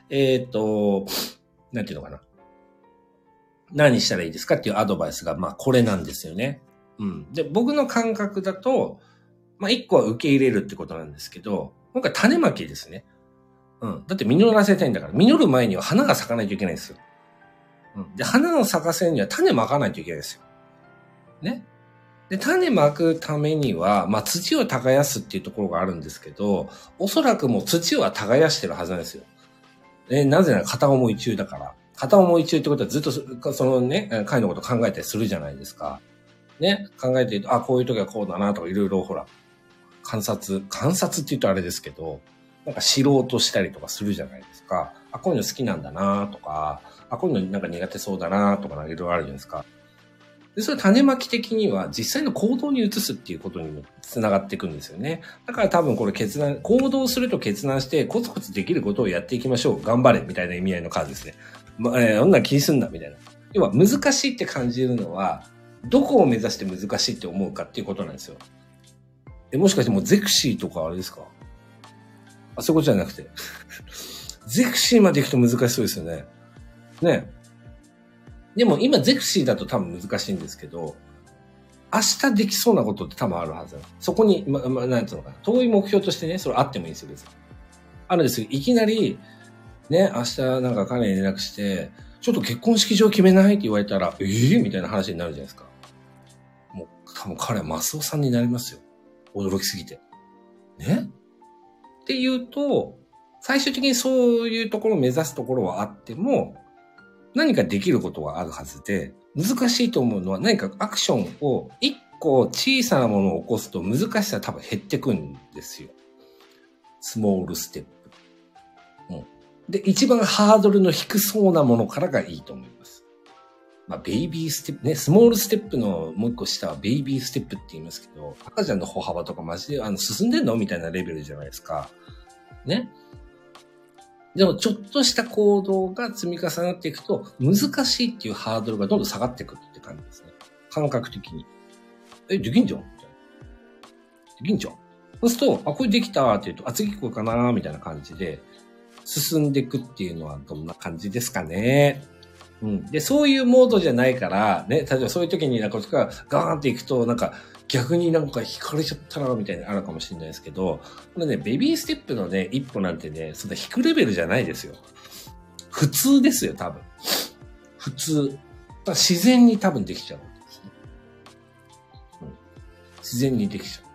なんていうのかな。何したらいいですかっていうアドバイスが、まあこれなんですよね。うん。で、僕の感覚だと、まあ一個は受け入れるってことなんですけど、今回種まきですね。うん。だって実らせたいんだから、実る前には花が咲かないといけないんですよ。うん。で、花を咲かせるには種まかないといけないんですよ。ね。で、種まくためには、まあ土を耕すっていうところがあるんですけど、おそらくもう土は耕してるはずなんですよ。なぜなら片思い中だから。片思い中ってことはずっとそのね、会のこと考えたりするじゃないですか。ね。考えてると、こういう時はこうだなとかいろいろほら、観察って言うとあれですけど、なんか知ろうとしたりとかするじゃないですか。こういうの好きなんだなとか、こういうのなんか苦手そうだなとかいろいろあるじゃないですか。で、それ種まき的には実際の行動に移すっていうことにも繋がっていくんですよね。だから多分これ行動すると決断してコツコツできることをやっていきましょう。頑張れみたいな意味合いのカードですね。そんな気にすんなみたいな。要は難しいって感じるのは、どこを目指して難しいって思うかっていうことなんですよ。もしかしてもうゼクシーとかあれですか？そういうことじゃなくて。ゼクシーまで行くと難しそうですよね。ね。でも今ゼクシーだと多分難しいんですけど、明日できそうなことって多分あるはずなんです。そこに、なんていうのかな。遠い目標としてね、それあってもいいんですよ、別に。あるんですよ。いきなり、ね、明日なんか彼に連絡して、ちょっと結婚式場決めないって言われたら、みたいな話になるじゃないですか。もう多分彼はマスオさんになりますよ。驚きすぎて。ねっていうと、最終的にそういうところを目指すところはあっても、何かできることはあるはずで、難しいと思うのは何かアクションを一個小さなものを起こすと難しさは多分減ってくんですよ。スモールステップ。で、一番ハードルの低そうなものからがいいと思います。まあ、ベイビーステップね、スモールステップのもう一個下はベイビーステップって言いますけど、赤ちゃんの歩幅とかマジで進んでんのみたいなレベルじゃないですか。ね。でもちょっとした行動が積み重なっていくと、難しいっていうハードルがどんどん下がっていくって感じですね。感覚的に。できんじゃんみたいな。できんじゃん。そうすると、これできたって言うと、次行こうかなみたいな感じで、進んでいくっていうのはどんな感じですかね。うん。で、そういうモードじゃないから、ね、例えばそういう時にこっちからガーンっていくと、なんか逆になんか惹かれちゃったな、みたいなのあるかもしれないですけど、これね、ベビーステップのね、一歩なんてね、そんな引くレベルじゃないですよ。普通ですよ、多分。普通。自然に多分できちゃうんですね。うん。自然にできちゃう。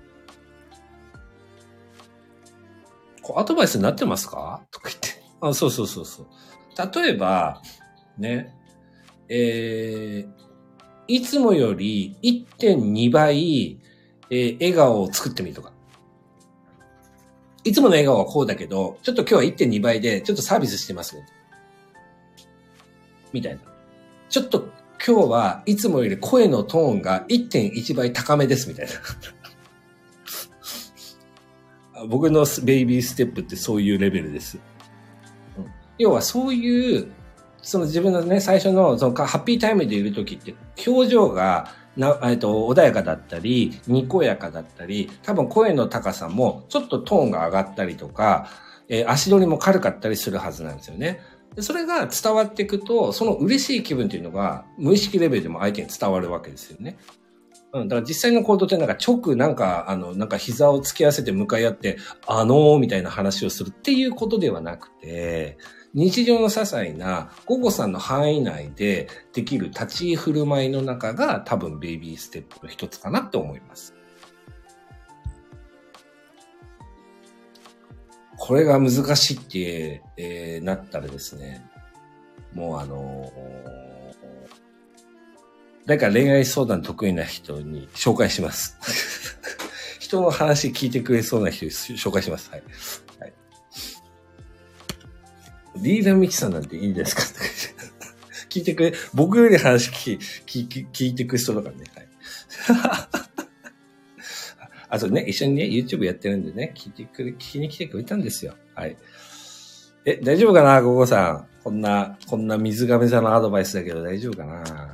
アドバイスになってますかとか言って。そうそうそうそう。例えば、ね、いつもより 1.2 倍、 笑顔を作ってみるとか。いつもの笑顔はこうだけど、ちょっと今日は 1.2 倍で、ちょっとサービスしてますね。みたいな。ちょっと今日はいつもより声のトーンが 1.1 倍高めです、みたいな。僕のベイビーステップってそういうレベルです。要はそういう、その自分のね、最初のそのハッピータイムでいるときって、表情が穏やかだったり、にこやかだったり、多分声の高さもちょっとトーンが上がったりとか、足取りも軽かったりするはずなんですよね。でそれが伝わっていくと、その嬉しい気分っていうのが無意識レベルでも相手に伝わるわけですよね。だから実際の行動ってなんかなんか膝を突き合わせて向かい合って、みたいな話をするっていうことではなくて、日常の些細な午後さんの範囲内でできる立ち居振る舞いの中が多分ベイビーステップの一つかなって思います。これが難しいって、なったらですね、もう誰か恋愛相談得意な人に紹介します。人の話聞いてくれそうな人に紹介します。はい。はい、リーダーミキさんなんていいんですか聞いてくれ、僕より話聞いてくれそうだからね。はい。あとね、一緒にね、YouTube やってるんでね、聞きに来てくれたんですよ。はい。大丈夫かな、ゴゴさん。こんな水亀座のアドバイスだけど大丈夫かな。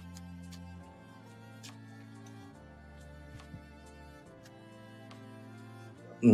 うん。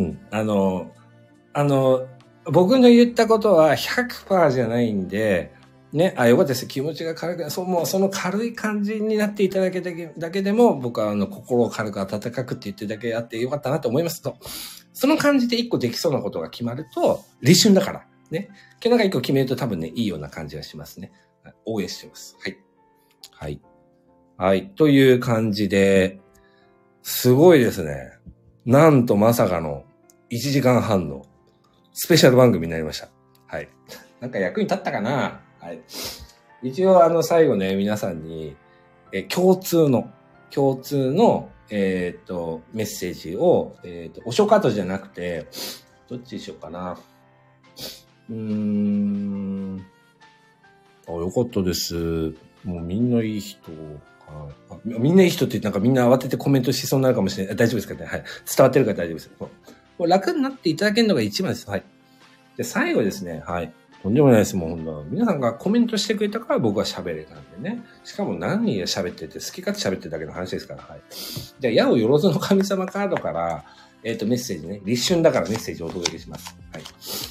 僕の言ったことは 100% じゃないんで、ね、よかったです。気持ちが軽く、もうその軽い感じになっていただけでも、僕は心を軽く温かくって言ってるだけあってよかったなと思いますと。その感じで一個できそうなことが決まると、立春だから。ね。今日なんか一個決めると多分ね、いいような感じがしますね。応援してます。はい。はい。はい。という感じで、すごいですね。なんとまさかの1時間半のスペシャル番組になりました。はい。なんか役に立ったかな？はい。一応最後ね、皆さんに、共通の、メッセージを、おショーカードじゃなくて、どっちにしようかな。よかったです。もうみんないい人。みんないい人ってなんかみんな慌ててコメントしそうになるかもしれない。大丈夫ですかね。はい。伝わってるから大丈夫です。もう楽になっていただけるのが一番です。はい。で、最後ですね。はい。とんでもないです。もうほんと。皆さんがコメントしてくれたから僕は喋れたんでね。しかも何人が喋ってて、好き勝手喋ってるだけの話ですから。はい。じゃあ、矢をよろずの神様カードから、メッセージね。立春だからメッセージをお届けします。はい。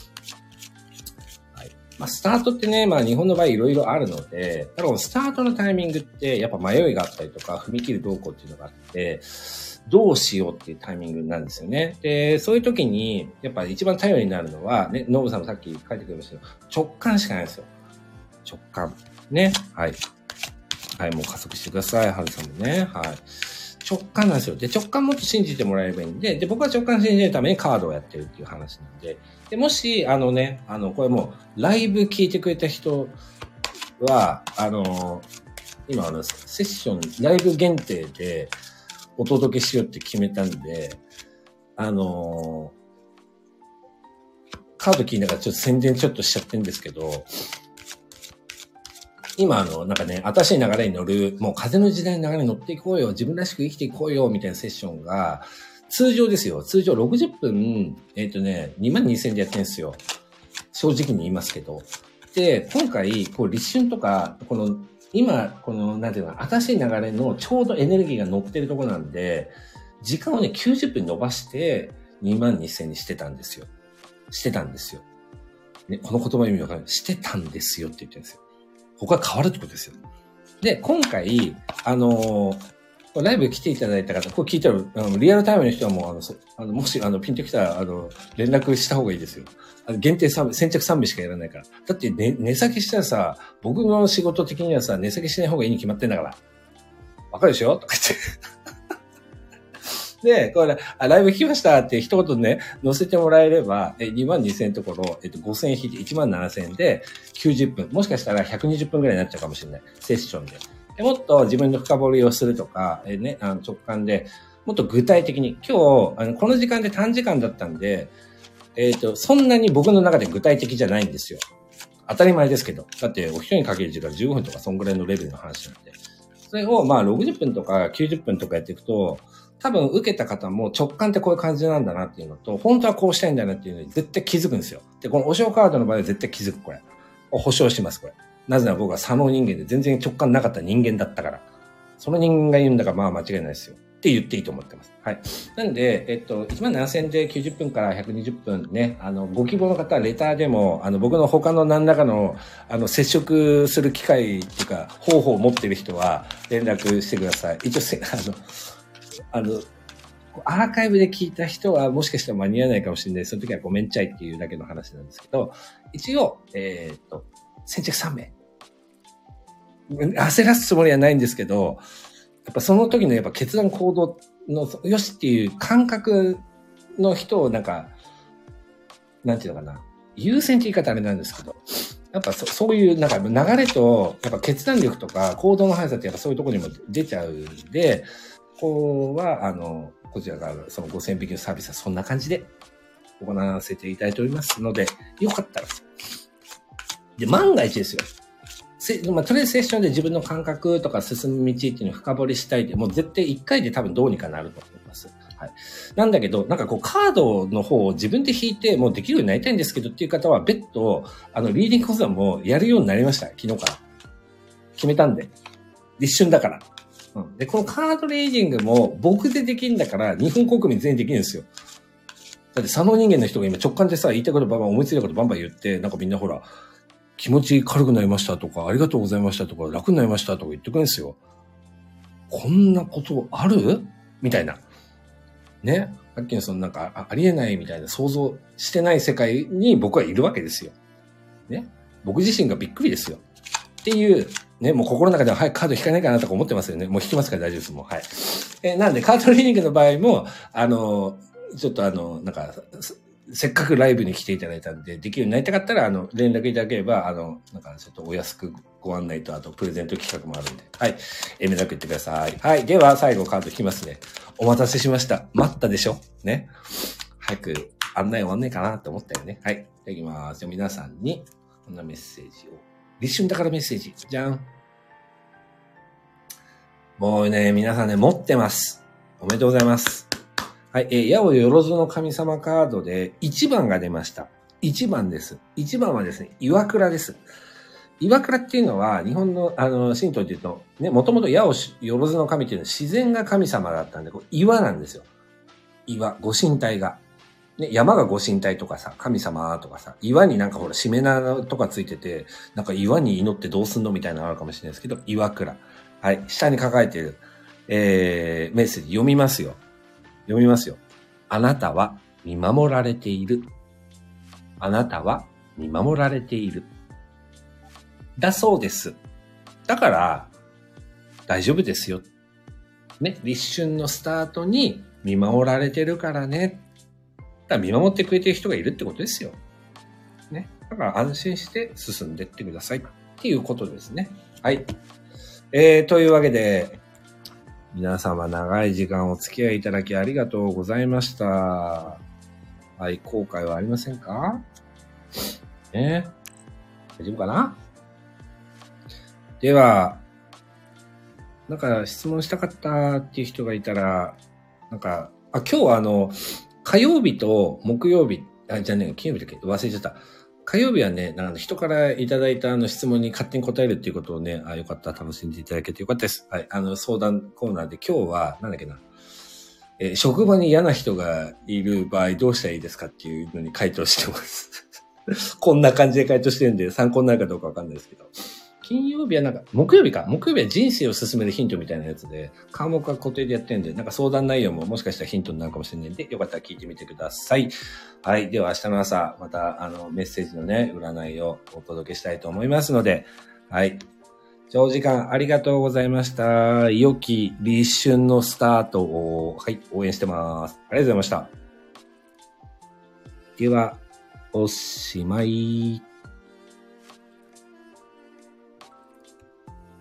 スタートってね、日本の場合いろいろあるので、だからスタートのタイミングってやっぱ迷いがあったりとか、踏み切る動向っていうのがあって、どうしようっていうタイミングなんですよね。で、そういう時に、やっぱ一番頼りになるのは、ね、ノブさんもさっき書いてくれましたけど、直感しかないですよ。直感。ね。はい。はい、もう加速してください。ハルさんもね。はい。直感なんですよ。で、直感もっと信じてもらえればいいんで、僕は直感信じるためにカードをやってるっていう話なんで、で、もし、これもう、ライブ聞いてくれた人は、今セッション、ライブ限定でお届けしようって決めたんで、カード聞きながらちょっと宣伝ちょっとしちゃってるんですけど、今なんかね、新しい流れに乗る、もう風の時代の流れに乗っていこうよ、自分らしく生きていこうよ、みたいなセッションが、通常ですよ。通常60分、22,000でやってるんですよ。正直に言いますけど。で、今回、立春とか、今、なんていうの、新しい流れのちょうどエネルギーが乗ってるところなんで、時間をね、90分伸ばして、22,000にしてたんですよ。ね、この言葉意味わかる？してたんですよって言ってるんですよ。他は変わるってことですよ。で、今回、ライブ来ていただいた方、これ聞いたら、リアルタイムの人はもう、もし、ピンと来たら、連絡した方がいいですよ。限定先着3名しかやらないから。だって、値下げしたらさ、僕の仕事的にはさ、値下げしない方がいいに決まってんだから。わかるでしょとか言って。で、これ、ライブ聞きましたって一言ね、載せてもらえれば、22,000円のところ、5,000円引いて17,000円で90分、もしかしたら120分くらいになっちゃうかもしれない。セッションで。もっと自分の深掘りをするとか、直感で、 もっと具体的に、今日、この時間で短時間だったんで、そんなに僕の中で具体的じゃないんですよ。当たり前ですけど。だって、お一人にかける時間15分とか、そんぐらいのレベルの話なんで。それを、まあ、60分とか90分とかやっていくと、多分受けた方も直感ってこういう感じなんだなっていうのと、本当はこうしたいんだなっていうのに絶対気づくんですよ。で、このお塩カードの場合は絶対気づく、これ。保証します、これ。なぜなら僕は左脳人間で全然直感なかった人間だったから。その人間が言うんだからまあ間違いないですよ。って言っていいと思ってます。はい。なんで、17,000円で90分から120分ね、ご希望の方はレターでも、僕の他の何らかの、接触する機会っていうか、方法を持ってる人は連絡してください。一応アーカイブで聞いた人はもしかしたら間に合わないかもしれない。その時はごめんちゃいっていうだけの話なんですけど、一応、先着3名。焦らすつもりはないんですけど、やっぱその時のやっぱ決断行動のよしっていう感覚の人をなんていうのかな。優先って言い方あれなんですけど、やっぱそういうなんか流れと、やっぱ決断力とか行動の速さってやっぱそういうところにも出ちゃうんで、ここは、こちらからその5000匹のサービスはそんな感じで行わせていただいておりますので、よかったら。で、万が一ですよ。まあ、とりあえずセッションで自分の感覚とか進む道っていうのを深掘りしたいで、もう絶対1回で多分どうにかなると思います。はい。なんだけど、なんかこうカードの方を自分で引いてもうできるようになりたいんですけどっていう方は別途、リーディング講座もやるようになりました。昨日から。決めたんで。一瞬だから。うん。で、このカードリーディングも僕でできるんだから日本国民全員できるんですよ。だって左脳人間の人が今直感でさ、言いたいことバンバン思いついたことバンバン言って、なんかみんなほら、気持ち軽くなりましたとか、ありがとうございましたとか、楽になりましたとか言ってくるんですよ。こんなことあるみたいな。ね。さっきのそのなんかありえないみたいな想像してない世界に僕はいるわけですよ。ね。僕自身がびっくりですよ。っていう、ね、もう心の中では、はい、カード引かないかなとか思ってますよね。もう引きますから大丈夫です。もう、はい。なんで、カードリーディングの場合も、ちょっとなんか、せっかくライブに来ていただいたんで、できるようになりたかったら、連絡いただければ、なんか、ちょっとお安くご案内と、あと、プレゼント企画もあるんで、はい。連絡言ってください。はい。では、最後カード引きますね。お待たせしました。待ったでしょね。早く案内終わんないかなって思ったよね。はい。いきます。皆さんに、こんなメッセージを。立春だからメッセージ。じゃん。もうね、皆さんね、持ってます。おめでとうございます。はい。矢をよろずの神様カードで1番が出ました。1番です。1番はですね、岩倉です。岩倉っていうのは、日本の、神道で言うと、ね、もともと矢をよろずの神っていうのは自然が神様だったんで、こう岩なんですよ。岩、ご神体が。ね、山がご神体とかさ、神様とかさ、岩になんかほら、しめ縄とかついてて、なんか岩に祈ってどうすんのみたいなのあるかもしれないですけど、岩倉。はい、下に書かれている、メッセージ読みますよ。読みますよ。あなたは見守られている。あなたは見守られている。だそうです。だから、大丈夫ですよ。ね、立春のスタートに見守られてるからね。だから見守ってくれてる人がいるってことですよ。ね。だから安心して進んでってください。っていうことですね。はい。というわけで、皆様長い時間お付き合いいただきありがとうございました。はい、後悔はありませんか？ね。大丈夫かな？では、なんか質問したかったっていう人がいたら、なんか、今日は火曜日と木曜日、じゃねえ、金曜日だっけ忘れちゃった。火曜日はね、人からいただいた質問に勝手に答えるっていうことをね、よかったら楽しんでいただけてよかったです。はい、相談コーナーで今日は、なんだっけな、職場に嫌な人がいる場合どうしたらいいですかっていうのに回答してます。こんな感じで回答してるんで参考になるかどうかわかんないですけど。金曜日はなんか、木曜日は人生を進めるヒントみたいなやつで、科目は固定でやってるんで、なんか相談内容ももしかしたらヒントになるかもしれないんで、よかったら聞いてみてください。はい。では明日の朝、またメッセージのね、占いをお届けしたいと思いますので、はい。長時間ありがとうございました。良き立春のスタートを、はい、応援してます。ありがとうございました。では、おしまい。